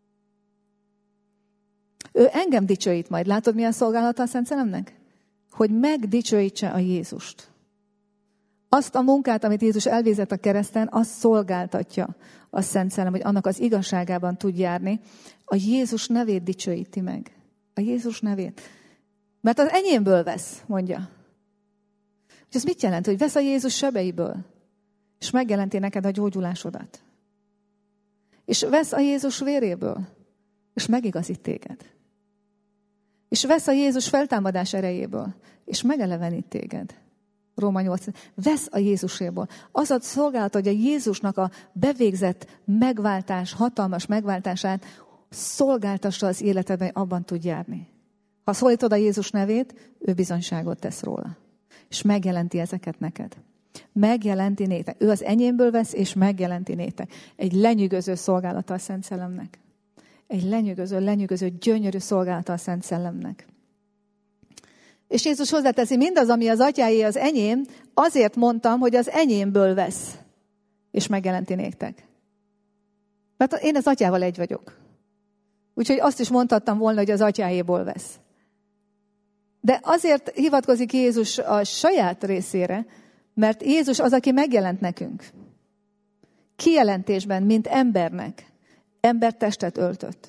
Ő engem dicsőít majd. Látod, milyen szolgálata a Szent Szellemnek? Hogy megdicsőítse a Jézust. Azt a munkát, amit Jézus elvégzett a kereszten, azt szolgáltatja a Szent Szellem, hogy annak az igazságában tud járni. A Jézus nevét dicsőíti meg. A Jézus nevét. Mert az enyémből vesz, mondja. És ez mit jelent? Hogy vesz a Jézus sebeiből, és megjelenti neked a gyógyulásodat. És vesz a Jézus véréből, és megigazít téged. És vesz a Jézus feltámadás erejéből, és megelevenít téged. Róma nyolc. Vesz a Jézuséból. Az a szolgálat, hogy a Jézusnak a bevégzett megváltás, hatalmas megváltását szolgáltassa az életedben, abban tud járni. Ha szólítod a Jézus nevét, ő bizonyságot tesz róla. És megjelenti ezeket neked. Megjelenti nétek. Ő az enyémből vesz, és megjelenti nétek. Egy lenyűgöző szolgálata a Szent Szellemnek. Egy lenyűgöző, lenyűgöző, gyönyörű szolgálata a Szent Szellemnek. És Jézus hozzáteszi, mindaz, ami az atyáé, az enyém, azért mondtam, hogy az enyémből vesz, és megjelenti néktek. Mert én az atyával egy vagyok. Úgyhogy azt is mondhattam volna, hogy az atyáéból vesz. De azért hivatkozik Jézus a saját részére, mert Jézus az, aki megjelent nekünk. Kijelentésben, mint embernek. Embertestet öltött.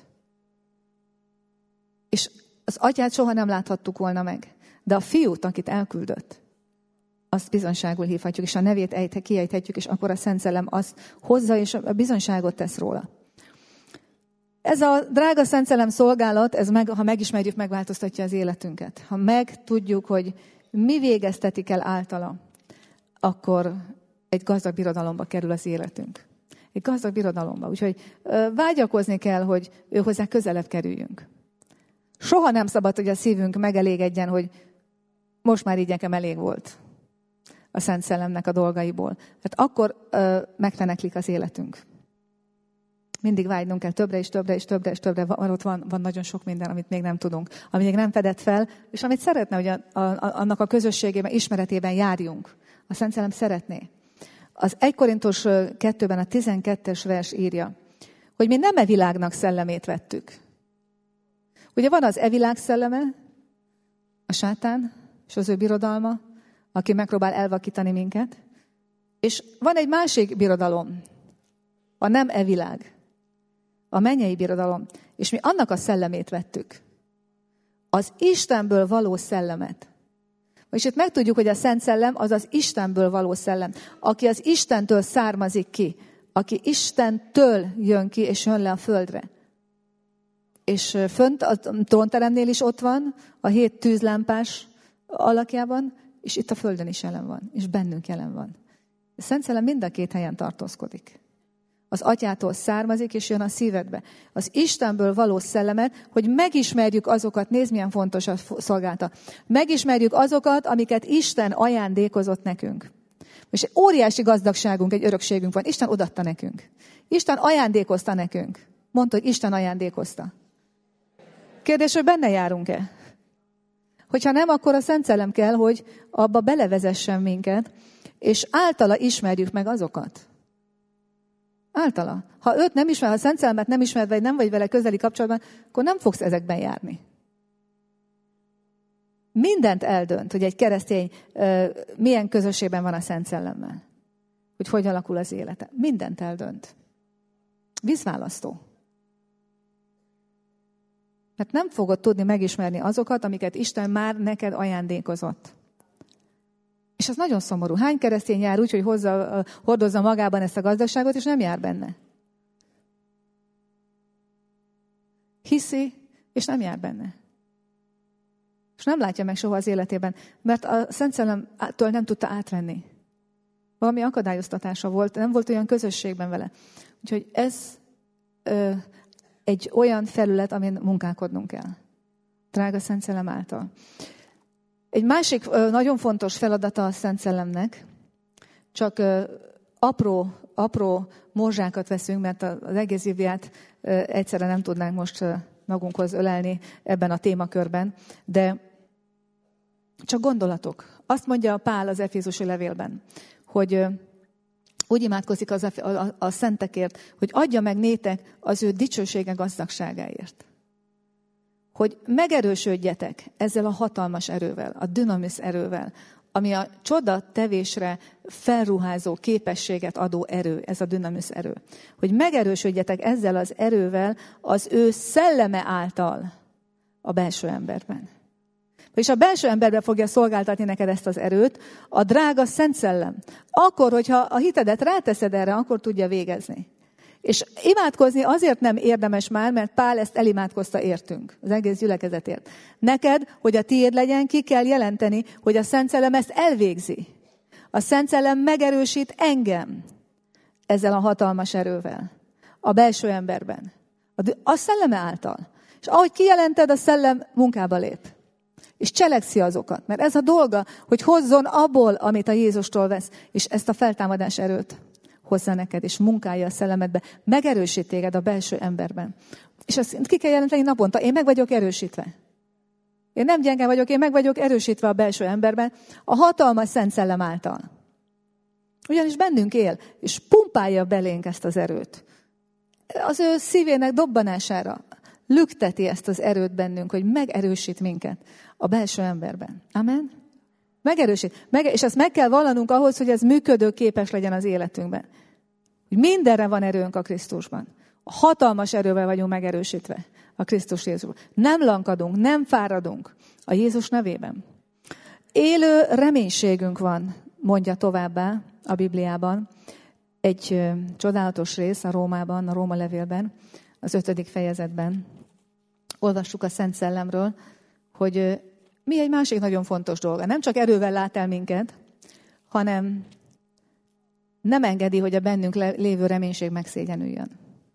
És az atyát soha nem láthattuk volna meg. De a fiút, akit elküldött, azt bizonyságul hívhatjuk, és a nevét ejthe, kiejthetjük, és akkor a Szent Szellem azt hozza, és a bizonyságot tesz róla. Ez a drága Szent Szellem szolgálat, ez meg, ha megismerjük, megváltoztatja az életünket. Ha megtudjuk, hogy mi végeztetik el általa, akkor egy gazdag birodalomba kerül az életünk. Egy gazdag birodalomba. Úgyhogy vágyakozni kell, hogy ő hozzá közelebb kerüljünk. Soha nem szabad, hogy a szívünk megelégedjen, hogy most már így nekem elég volt a Szent Szellemnek a dolgaiból. Hát akkor ö, megfeneklik az életünk. Mindig vágynunk kell többre és többre és többre és többre. Van, ott van, van nagyon sok minden, amit még nem tudunk, amit még nem fedett fel, és amit szeretne, hogy a, a, annak a közösségében, ismeretében járjunk. A Szent Szellem szeretné. Az egy Korintus kettőben a tizenkettes vers írja, hogy mi nem e világnak szellemét vettük. Ugye van az e világ szelleme, a sátán és az ő birodalma, aki megpróbál elvakítani minket, és van egy másik birodalom, a nem e világ, a mennyei birodalom, és mi annak a szellemét vettük. Az Istenből való szellemet. És itt megtudjuk, hogy a Szent Szellem az az Istenből való szellem, aki az Istentől származik ki, aki Istentől jön ki és jön le a földre. És fönt a trónteremnél is ott van, a hét tűzlámpás alakjában, és itt a földön is jelen van, és bennünk jelen van. A Szent Szellem mind a két helyen tartózkodik. Az Atyától származik, és jön a szívedbe. Az Istenből való szellemet, hogy megismerjük azokat, nézd milyen fontos a szolgálata, megismerjük azokat, amiket Isten ajándékozott nekünk. És egy óriási gazdagságunk, egy örökségünk van. Isten odatta nekünk. Isten ajándékozta nekünk. Mondta, hogy Isten ajándékozta. Kérdés, hogy benne járunk-e? Hogyha nem, akkor a Szent Szellem kell, hogy abba belevezessen minket, és általa ismerjük meg azokat. Általa. Ha őt nem ismer, ha a Szent Szellemet nem ismered, vagy nem vagy vele közeli kapcsolatban, akkor nem fogsz ezekben járni. Mindent eldönt, hogy egy keresztény uh, milyen közösségben van a Szent Szellemmel. Hogy hogy alakul az élete. Mindent eldönt. Vízválasztó. Mert nem fogod tudni megismerni azokat, amiket Isten már neked ajándékozott. És az nagyon szomorú. Hány keresztény jár úgy, hogy hozza, hordozza magában ezt a gazdaságot, és nem jár benne? Hiszi, és nem jár benne. És nem látja meg soha az életében, mert a Szent Szellemtől nem tudta átvenni. Valami akadályoztatása volt, nem volt olyan közösségben vele. Úgyhogy ez ö, egy olyan felület, amin munkálkodnunk kell. Drága Szent Szellem által. Egy másik ö, nagyon fontos feladata a Szent Szellemnek, csak ö, apró, apró morzsákat veszünk, mert az egész Bibliát ö, egyszerre nem tudnánk most ö, magunkhoz ölelni ebben a témakörben, de csak gondolatok. Azt mondja Pál az Efézusi levélben, hogy ö, úgy imádkozik az a, a, a szentekért, hogy adja meg nétek az ő dicsősége gazdagságáért. Hogy megerősödjetek ezzel a hatalmas erővel, a dunamis erővel, ami a csoda tevésre felruházó képességet adó erő, ez a dunamis erő. Hogy megerősödjetek ezzel az erővel az ő szelleme által a belső emberben. És a belső emberben fogja szolgáltatni neked ezt az erőt, a drága Szent Szellem. Akkor, hogyha a hitedet ráteszed erre, akkor tudja végezni. És imádkozni azért nem érdemes már, mert Pál ezt elimádkozta értünk, az egész gyülekezetért. Neked, hogy a tiéd legyen, ki kell jelenteni, hogy a Szent Szellem ezt elvégzi. A Szent Szellem megerősít engem ezzel a hatalmas erővel, a belső emberben. A szelleme által. És ahogy kijelented, a szellem munkába lép. És cselekszi azokat, mert ez a dolga, hogy hozzon abból, amit a Jézustól vesz, és ezt a feltámadás erőt hozza neked, és munkálja a szellemedbe, megerősít téged a belső emberben. És azt ki kell jelenteni naponta, én meg vagyok erősítve. Én nem gyenge vagyok, én meg vagyok erősítve a belső emberben, a hatalmas Szent Szellem által. Ugyanis bennünk él, és pumpálja belénk ezt az erőt. Az ő szívének dobbanására lükteti ezt az erőt bennünk, hogy megerősít minket a belső emberben. Amen? Megerősít. Meg, és ezt meg kell vallanunk ahhoz, hogy ez működőképes legyen az életünkben. Hogy mindenre van erőnk a Krisztusban. A hatalmas erővel vagyunk megerősítve a Krisztus Jézusban. Nem lankadunk, nem fáradunk a Jézus nevében. Élő reménységünk van, mondja továbbá a Bibliában. Egy ö, csodálatos rész a Rómában, a Róma levélben, az ötödik fejezetben. Olvassuk a Szent Szellemről, hogy ö, mi egy másik nagyon fontos dolga. Nem csak erővel lát el minket, hanem nem engedi, hogy a bennünk lévő reménység megszégyenüljön.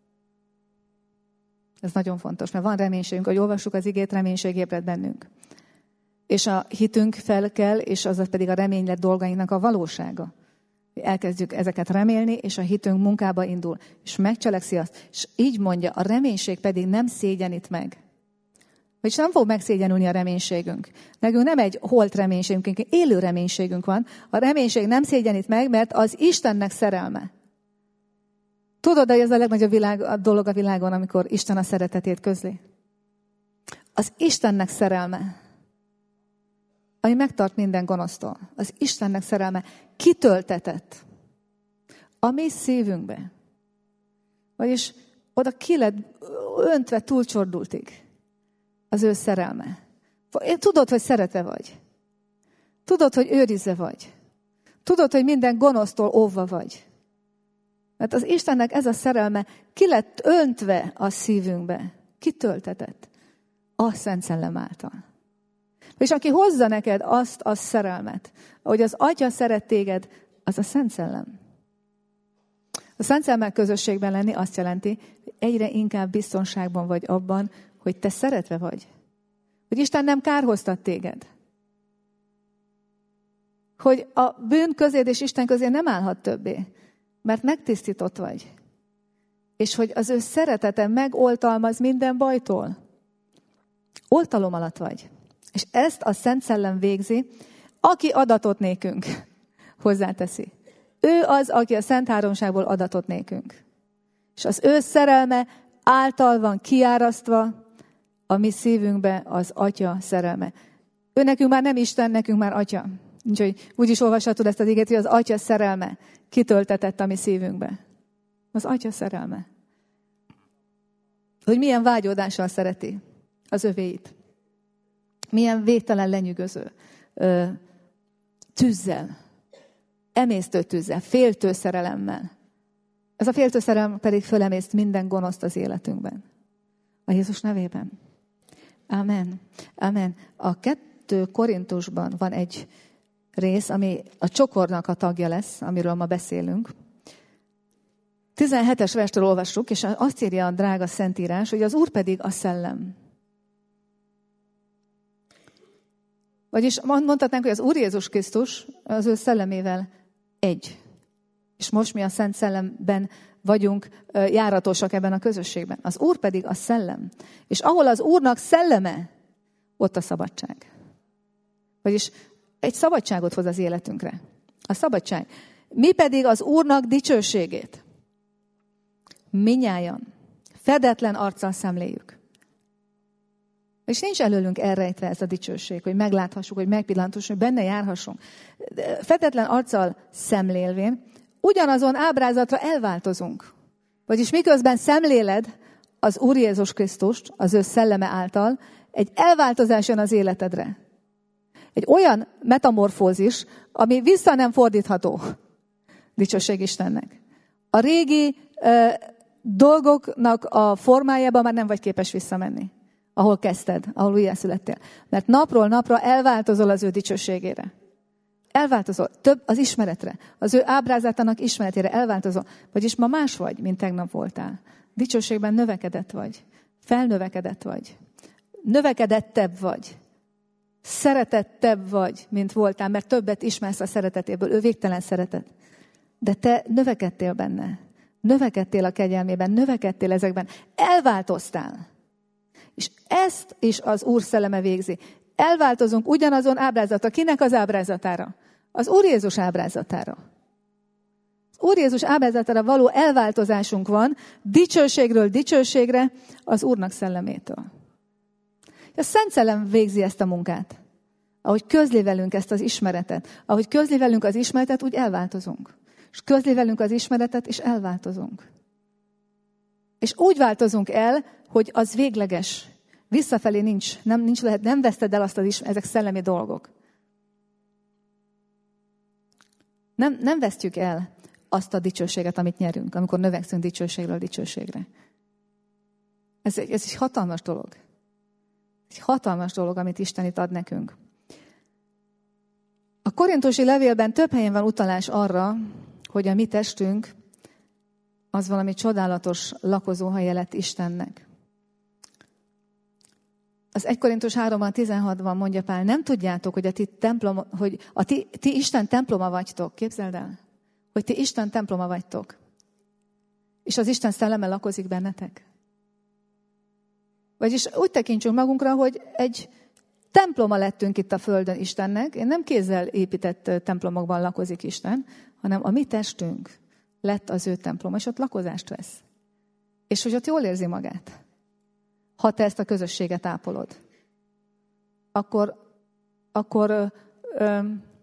Ez nagyon fontos, mert van reménységünk, hogy olvassuk az igét, reménység ébred bennünk. És a hitünk fel kell, és az pedig a reménylet dolgainak a valósága. Elkezdjük ezeket remélni, és a hitünk munkába indul, és megcselekszi azt. És így mondja, a reménység pedig nem szégyenít meg. Vagyis nem fog megszégyenülni a reménységünk. Nekünk nem egy holt reménységünk, élő reménységünk van. A reménység nem szégyenít meg, mert az Istennek szerelme. Tudod, hogy ez a legnagyobb világ, a dolog a világon, amikor Isten a szeretetét közli? Az Istennek szerelme, ami megtart minden gonosztól. Az Istennek szerelme kitöltetett a mi szívünkbe. Vagyis oda ki lett öntve túlcsordultig az ő szerelme. Tudod, hogy szeretve vagy. Tudod, hogy őrizve vagy. Tudod, hogy minden gonosztól óvva vagy. Mert az Istennek ez a szerelme ki lett öntve a szívünkbe. Kitöltetett a Szent Szellem által. És aki hozza neked azt a szerelmet, ahogy az Atya szeret téged, az a Szent Szellem. A Szent Szellemmel közösségben lenni azt jelenti, hogy egyre inkább biztonságban vagy abban, hogy te szeretve vagy. Hogy Isten nem kárhoztat téged. Hogy a bűn közéd és Isten közé nem állhat többé, mert megtisztított vagy. És hogy az ő szeretete megoltalmaz minden bajtól. Oltalom alatt vagy. És ezt a Szent Szellem végzi, aki adatot nékünk, hozzáteszi. Ő az, aki a Szent Háromságból adatot nékünk. És az ő szerelme által van kiárasztva a mi szívünkbe az Atya szerelme. Ő nekünk már nem Isten, nekünk már Atya. Úgyhogy úgy is olvashatod ezt az igét, hogy az Atya szerelme kitöltetett a mi szívünkbe. Az Atya szerelme. Hogy milyen vágyódással szereti az övéit. Milyen végtelen lenyűgöző ö, tűzzel, emésztő tűzzel, féltő szerelemmel. Ez a féltő szerelem pedig fölemészt minden gonoszt az életünkben. A Jézus nevében. Amen. Amen. A kettő Korintusban van egy rész, ami a csokornak a tagja lesz, amiről ma beszélünk. tizenhetes verstől olvassuk, és azt írja a drága Szentírás, hogy az Úr pedig a szellem. Vagyis mondhatnánk, hogy az Úr Jézus Krisztus az ő szellemével egy. És most mi a Szent Szellemben vagyunk járatosak ebben a közösségben. Az Úr pedig a szellem. És ahol az Úrnak szelleme, ott a szabadság. Vagyis egy szabadságot hoz az életünkre. A szabadság. Mi pedig az Úrnak dicsőségét. Minnyájan fedetlen arccal szemléljük. És nincs előlünk elrejtve ez a dicsőség, hogy megláthassuk, hogy megpillanthassuk, hogy benne járhassunk. Fedetlen arccal szemlélvén ugyanazon ábrázatra elváltozunk. Vagyis miközben szemléled az Úr Jézus Krisztust, az ő szelleme által, egy elváltozás jön az életedre. Egy olyan metamorfózis, ami vissza nem fordítható. Dicsőség Istennek. A régi uh, dolgoknak a formájában már nem vagy képes visszamenni. Ahol kezdted, ahol újjászülettél. Mert napról napra elváltozol az ő dicsőségére. Elváltozol. Több az ismeretre. Az ő ábrázatának ismeretére elváltozol. Vagyis ma más vagy, mint tegnap voltál. Dicsőségben növekedett vagy. Felnövekedett vagy. Növekedettebb vagy. Szeretettebb vagy, mint voltál, mert többet ismersz a szeretetéből. Ő végtelen szeretet. De te növekedtél benne. Növekedtél a kegyelmében, növekedtél ezekben. Elváltoztál. És ezt is az Úr szelleme végzi. Elváltozunk ugyanazon ábrázatra. Kinek az ábrázatára? Az Úr Jézus ábrázatára. Az Úr Jézus ábrázatára való elváltozásunk van, dicsőségről dicsőségre, az Úrnak szellemétől. A Szent Szellem végzi ezt a munkát. Ahogy közli velünk ezt az ismeretet, ahogy közli velünk az ismeretet, úgy elváltozunk. És közli velünk az ismeretet, és elváltozunk. És úgy változunk el, hogy az végleges. Visszafelé nincs, nem, nincs lehet, nem veszted el azt az ismeretet, ezek szellemi dolgok. Nem, nem vesztjük el azt a dicsőséget, amit nyerünk, amikor növekszünk dicsőségről dicsőségre. Ez, ez egy hatalmas dolog. Egy hatalmas dolog, amit Isten itt ad nekünk. A korintusi levélben több helyen van utalás arra, hogy a mi testünk az valami csodálatos lakozóhelye lett Istennek. Az egy Korintus három tizenhatban mondja Pál, nem tudjátok, hogy a ti, templom, hogy a ti, ti Isten temploma vagytok. Képzeld el, hogy ti Isten temploma vagytok. És az Isten szelleme lakozik bennetek. Vagyis úgy tekintsünk magunkra, hogy egy temploma lettünk itt a földön Istennek. Én nem kézzel épített templomokban lakozik Isten, hanem a mi testünk lett az ő temploma, és ott lakozást vesz. És hogy ott jól érzi magát. Ha te ezt a közösséget ápolod, akkor, akkor ö, ö,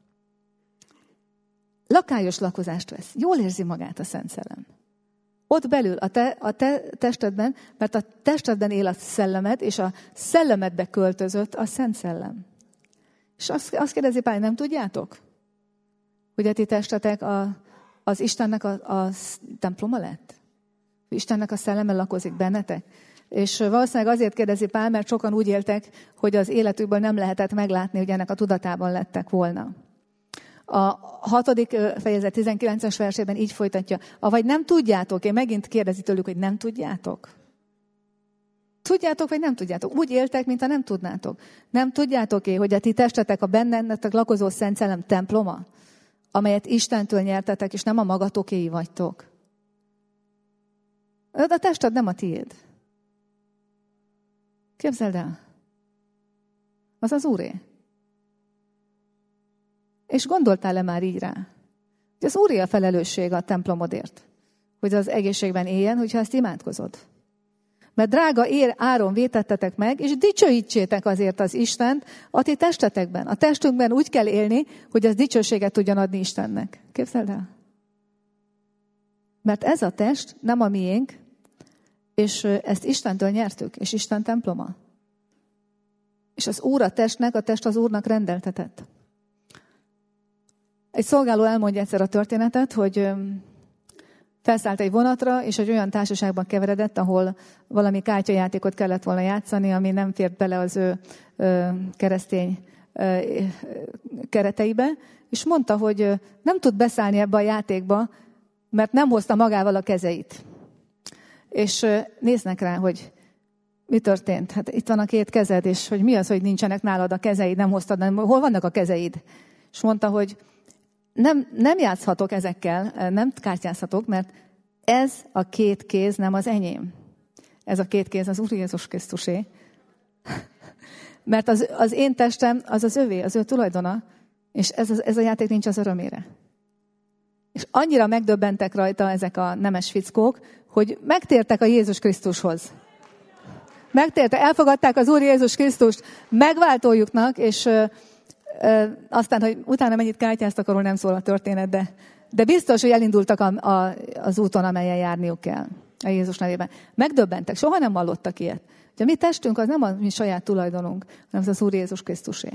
lakályos lakozást vesz. Jól érzi magát a Szent Szellem. Ott belül, a te, a te testedben, mert a testedben él a szellemed, és a szellemedbe költözött a Szent Szellem. És azt, azt kérdezi Pál, nem tudjátok, hogy a ti testetek a, az Istennek a, a temploma lett? Istennek a szelleme lakozik bennetek? És valószínűleg azért kérdezi Pál, mert sokan úgy éltek, hogy az életükből nem lehetett meglátni, hogy ennek a tudatában lettek volna. A hatodik fejezet tizenkilences versében így folytatja. Avagy nem tudjátok, én megint kérdezi tőlük, hogy nem tudjátok. Tudjátok, vagy nem tudjátok? Úgy éltek, mintha nem tudnátok. Nem tudjátok-e, hogy a ti testetek a bennetek lakozó Szent Szellem temploma, amelyet Istentől nyertetek, és nem a magatokéi vagytok. A tested nem a tiéd. Képzeld el. Az az Úré. És gondoltál-e már így rá? Hogy az Úré a felelősség a templomodért. Hogy az egészségben éljen, hogyha ezt imádkozod. Mert drága ér áron vétettetek meg, és dicsőítsétek azért az Istent a ti testetekben. A testünkben úgy kell élni, hogy ez dicsőséget tudjon adni Istennek. Képzeld el? Mert ez a test nem a miénk, és ezt Istentől nyertük, és Isten temploma. És az Úr a testnek, a test az Úrnak rendeltetett. Egy szolgáló elmondja egyszer a történetet, hogy felszállt egy vonatra, és egy olyan társaságban keveredett, ahol valami kártyajátékot kellett volna játszani, ami nem fért bele az ő ö, keresztény ö, kereteibe, és mondta, hogy nem tud beszállni ebbe a játékba, mert nem hozta magával a kezeit. És néznek rá, hogy mi történt. Hát itt van a két kezed, és hogy mi az, hogy nincsenek nálad a kezeid, nem hoztad, nem, hol vannak a kezeid? És mondta, hogy nem, nem játszhatok ezekkel, nem kártyázhatok, mert ez a két kéz nem az enyém. Ez a két kéz az Úr Jézus Krisztusé. Mert az, az én testem az az övé, az ő tulajdona, és ez, ez a játék nincs az örömére. És annyira megdöbbentek rajta ezek a nemes fickók, hogy megtértek a Jézus Krisztushoz. Megtértek, elfogadták az Úr Jézus Krisztust megváltójuknak, és ö, ö, aztán, hogy utána mennyit kártyáztak, arról nem szól a történet, de, de biztos, hogy elindultak a, a, az úton, amelyen járniuk kell a Jézus nevében. Megdöbbentek, soha nem hallottak ilyet. Ugye a mi testünk az nem a mi saját tulajdonunk, hanem az az Úr Jézus Krisztusé.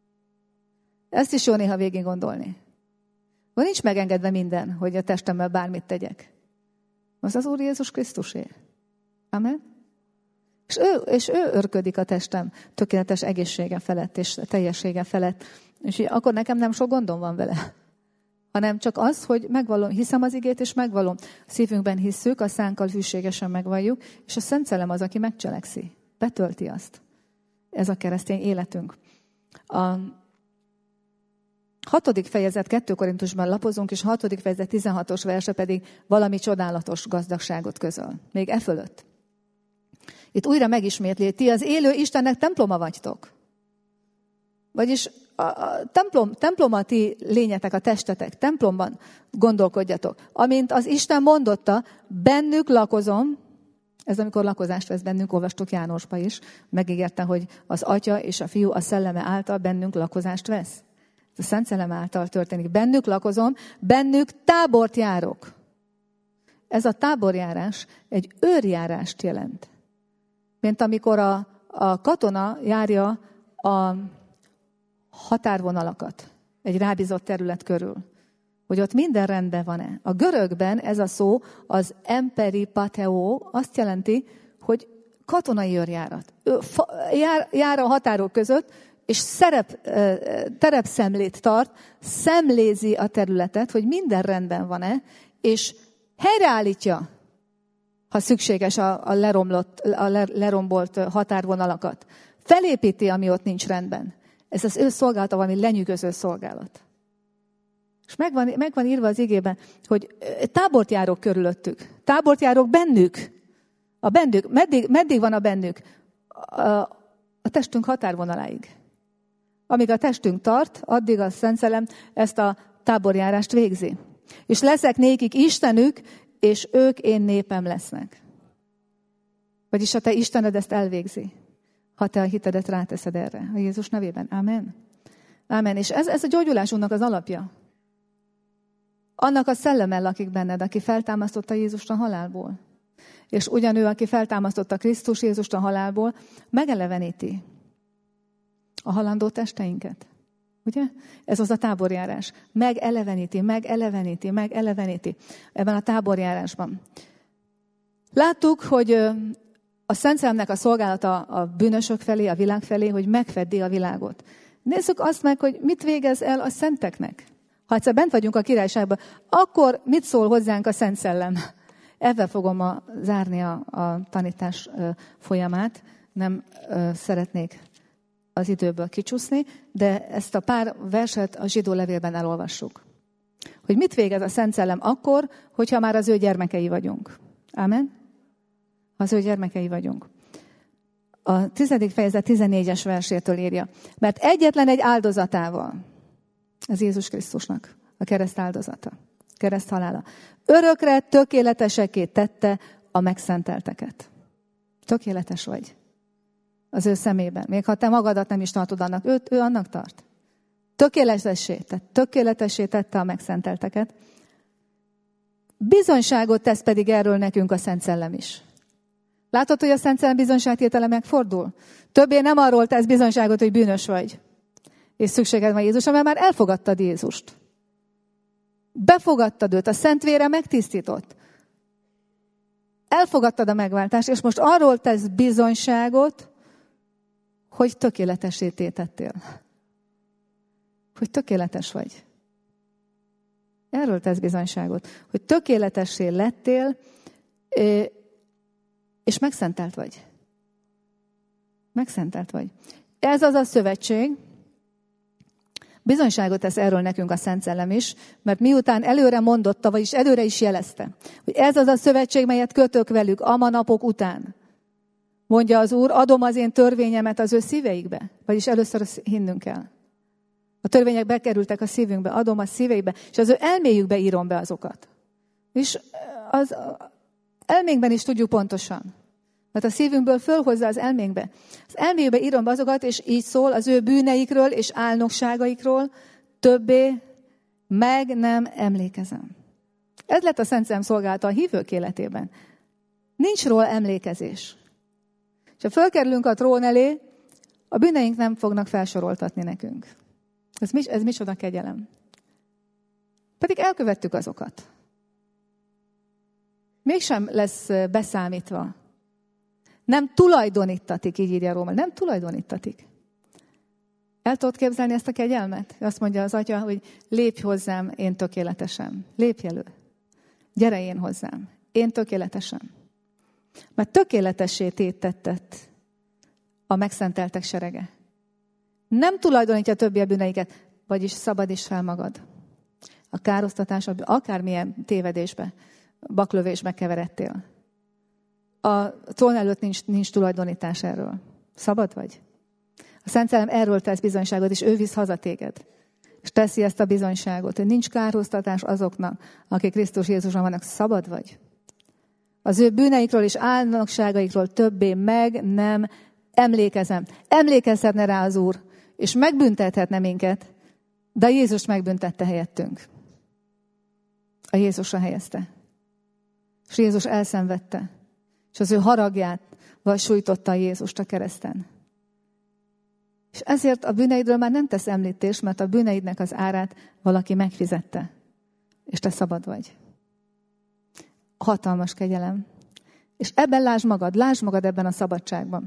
Ezt is jó néha végig gondolni. Van nincs megengedve minden, hogy a testemmel bármit tegyek. Az az Úr Jézus Krisztusé. Amen. És ő, és ő örködik a testem tökéletes egészsége felett és teljessége felett. És akkor nekem nem sok gondom van vele. Hanem csak az, hogy megvalom, hiszem az igét, és megvalom. A szívünkben hisszük, a szánkkal hűségesen megvalljuk, és a Szent Szellem az, aki megcselekszi. Betölti azt. Ez a keresztény életünk. A hatodik fejezet, kettő Korintusban lapozunk, és a hatodik fejezet tizenhatos verse pedig valami csodálatos gazdagságot közöl. Még e fölött. Itt újra megismétli, ti az élő Istennek temploma vagytok. Vagyis a, a templom, temploma ti lényetek, a testetek, templomban gondolkodjatok. Amint az Isten mondotta, bennük lakozom, ez amikor lakozást vesz bennünk, olvastuk Jánosba is, megígérte, hogy az Atya és a Fiú a Szelleme által bennünk lakozást vesz. Ez a Szent Szellem által történik. Bennük lakozom, bennük tábort járok. Ez a táborjárás egy őrjárást jelent. Mint amikor a, a katona járja a határvonalakat egy rábízott terület körül. Hogy ott minden rendben van-e. A görögben ez a szó, az emperipateo, azt jelenti, hogy katonai őrjárat. Ő jár, jár a határok között, és szerep, terepszemlét tart, szemlézi a területet, hogy minden rendben van-e, és helyreállítja, ha szükséges a, a, leromlott, a lerombolt határvonalakat. Felépíti, ami ott nincs rendben. Ez az ő szolgálata, valami lenyűgöző szolgálat. És megvan, megvan írva az igében, hogy tábort járok körülöttük. Tábort járok bennük. A bennük. Meddig, meddig van a bennük? A, a testünk határvonaláig. Amíg a testünk tart, addig a Szent Szellem ezt a táborjárást végzi. És leszek nékik Istenük, és ők én népem lesznek. Vagyis a te Istened ezt elvégzi, ha te a hitedet ráteszed erre. A Jézus nevében. Amen. Amen. És ez, ez a gyógyulásunknak az alapja. Annak a szellemmel lakik benned, aki feltámasztotta Jézust a halálból. És ugyanő, aki feltámasztotta Krisztus Jézust a halálból, megeleveníti a halandó testeinket. Ugye? Ez az a táborjárás. Megeleveníti, megeleveníti, megeleveníti ebben a táborjárásban. Láttuk, hogy a Szent Szellemnek a szolgálata a bűnösök felé, a világ felé, hogy megfeddi a világot. Nézzük azt meg, hogy mit végez el a szenteknek. Ha egyszer bent vagyunk a királyságban, akkor mit szól hozzánk a Szent Szellem? Ezzel fogom a, zárni a, a tanítás folyamát. Nem ö, szeretnék az időből kicsúszni, de ezt a pár verset a zsidó levélben elolvassuk. Hogy mit végez a Szent Szellem akkor, hogyha már az ő gyermekei vagyunk. Ámen? Az ő gyermekei vagyunk. A tizedik fejezet tizennégyes versétől írja. Mert egyetlen egy áldozatával, ez Jézus Krisztusnak a kereszt áldozata, kereszt halála, örökre tökéletesekké tette a megszentelteket. Tökéletes vagy az ő szemében. Még ha te magadat nem is tartod annak, ő, ő annak tart. Tökéletessé, tehát tökéletessé tette a megszentelteket. Bizonyságot tesz pedig erről nekünk a Szent Szellem is. Látod, hogy a Szent Szellem bizonyságtétele megfordul? Többé nem arról tesz bizonyságot, hogy bűnös vagy, és szükséged van Jézusra, mert már elfogadtad Jézust. Befogadtad őt, a Szent vére megtisztított. Elfogadtad a megváltást, és most arról tesz bizonyságot, hogy tökéletessé tétettél. Hogy tökéletes vagy. Erről tesz bizonyságot. Hogy tökéletessé lettél, és megszentelt vagy. Megszentelt vagy. Ez az a szövetség. Bizonyságot tesz erről nekünk a Szent Szellem is, mert miután előre mondotta, vagyis előre is jelezte, hogy ez az a szövetség, melyet kötök velük a ma napok után. Mondja az Úr, adom az én törvényemet az ő szíveikbe. Vagyis először hinnünk kell. A törvények bekerültek a szívünkbe, adom a szíveikbe, és az ő elméjükbe írom be azokat. És az elménkben is tudjuk pontosan. Mert a szívünkből fölhozza az elménkbe. Az elméjükbe írom be azokat, és így szól az ő bűneikről és álnokságaikról, többé meg nem emlékezem. Ez lett a Szent Szellem szolgálata a hívők életében. Nincs róla emlékezés. És ha fölkerülünk a trón elé, a bűneink nem fognak felsoroltatni nekünk. Ez, ez micsoda kegyelem. Pedig elkövettük azokat. Mégsem lesz beszámítva. Nem tulajdonítatik, így írja Róma. Nem tulajdonítatik. El tudod képzelni ezt a kegyelmet? Azt mondja az Atya, hogy lépj hozzám, én tökéletesen. Lépj elő. Gyere én hozzám. Én tökéletesen. Mert tökéletessé tétettet a megszenteltek serege. Nem tulajdonítja többi a bűneiket, vagyis szabadíts fel magad. A károsztatás, akármilyen tévedésbe, baklövésbe keveredtél. A trón előtt nincs, nincs tulajdonítás erről. Szabad vagy? A Szent Szellem erről tesz bizonyságot, és ő visz haza téged. És teszi ezt a bizonyságot, hogy nincs károsztatás azoknak, akik Krisztus Jézusban vannak. Szabad vagy? Az ő bűneikről és álnokságaikról többé meg nem emlékezem. Emlékezhetne rá az Úr, és megbüntethetne minket, de Jézus megbüntette helyettünk. A Jézusra helyezte. És Jézus elszenvedte. És az ő haragját sújtotta a Jézust a kereszten. És ezért a bűneidről már nem tesz említés, mert a bűneidnek az árát valaki megfizette. És te szabad vagy. Hatalmas kegyelem. És ebben lásd magad, lásd magad ebben a szabadságban.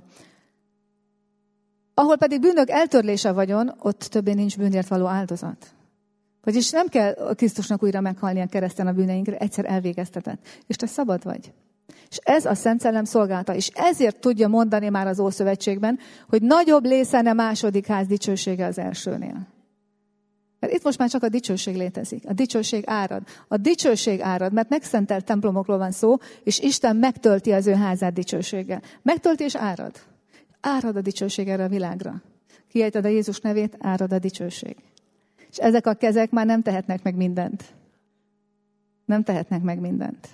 Ahol pedig bűnök eltörlése vagyon, ott többé nincs bűnért való áldozat. Vagyis nem kell a Krisztusnak újra meghalni a kereszten a bűneinkre, egyszer elvégeztetett. És te szabad vagy. És ez a Szent Szellem szolgálata. És ezért tudja mondani már az Ószövetségben, hogy nagyobb lészene második ház dicsősége az elsőnél. Mert itt most már csak a dicsőség létezik. A dicsőség árad. A dicsőség árad, mert megszentelt templomokról van szó, és Isten megtölti az ő házát dicsőséggel. Megtölti és árad. Árad a dicsőség erre a világra. Kiejted a Jézus nevét, árad a dicsőség. És ezek a kezek már nem tehetnek meg mindent. Nem tehetnek meg mindent.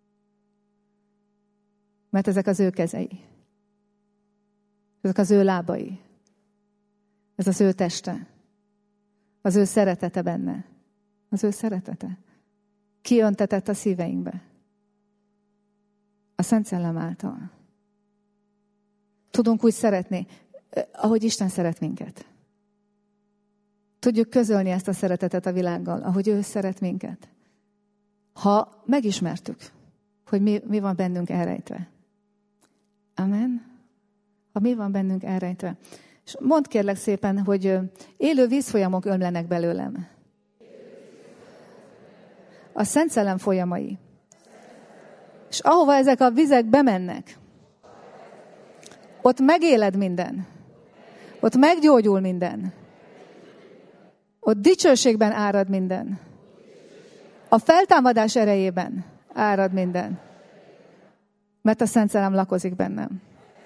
Mert ezek az ő kezei. Ezek az ő lábai. Ez az ő teste. Az ő szeretete benne. Az ő szeretete. Kiöntetett a szíveinkbe. A Szent Szellem által. Tudunk úgy szeretni, ahogy Isten szeret minket. Tudjuk közölni ezt a szeretetet a világgal, ahogy ő szeret minket. Ha megismertük, hogy mi, mi van bennünk elrejtve. Amen. Ha mi van bennünk elrejtve. És mondd kérlek szépen, hogy élő vízfolyamok ömlenek belőlem. A Szent Szellem folyamai. És ahova ezek a vizek bemennek, ott megéled minden. Ott meggyógyul minden. Ott dicsőségben árad minden. A feltámadás erejében árad minden. Mert a Szent Szellem lakozik bennem.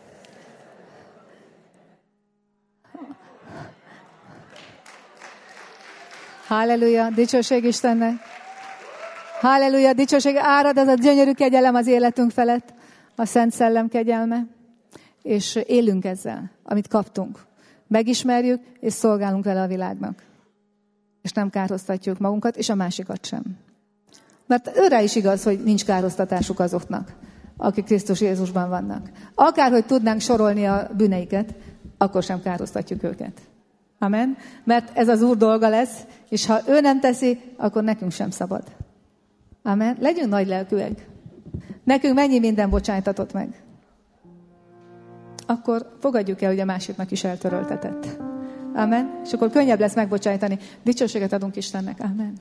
Halleluja, dicsőség Istennek. Halleluja, dicsőség, árad az a gyönyörű kegyelem az életünk felett, a Szent Szellem kegyelme, és élünk ezzel, amit kaptunk. Megismerjük, és szolgálunk vele a világnak. És nem kárhoztatjuk magunkat, és a másikat sem. Mert őre is igaz, hogy nincs kárhoztatásuk azoknak, akik Krisztus Jézusban vannak. Akárhogy tudnánk sorolni a bűneiket, akkor sem kárhoztatjuk őket. Amen? Mert ez az Úr dolga lesz, és ha ő nem teszi, akkor nekünk sem szabad. Amen? Legyünk nagy lelkűek. Nekünk mennyi minden bocsájtatott meg. Akkor fogadjuk el, hogy a másiknak is eltöröltetett. Amen? És akkor könnyebb lesz megbocsájtani. Dicsőséget adunk Istennek. Amen.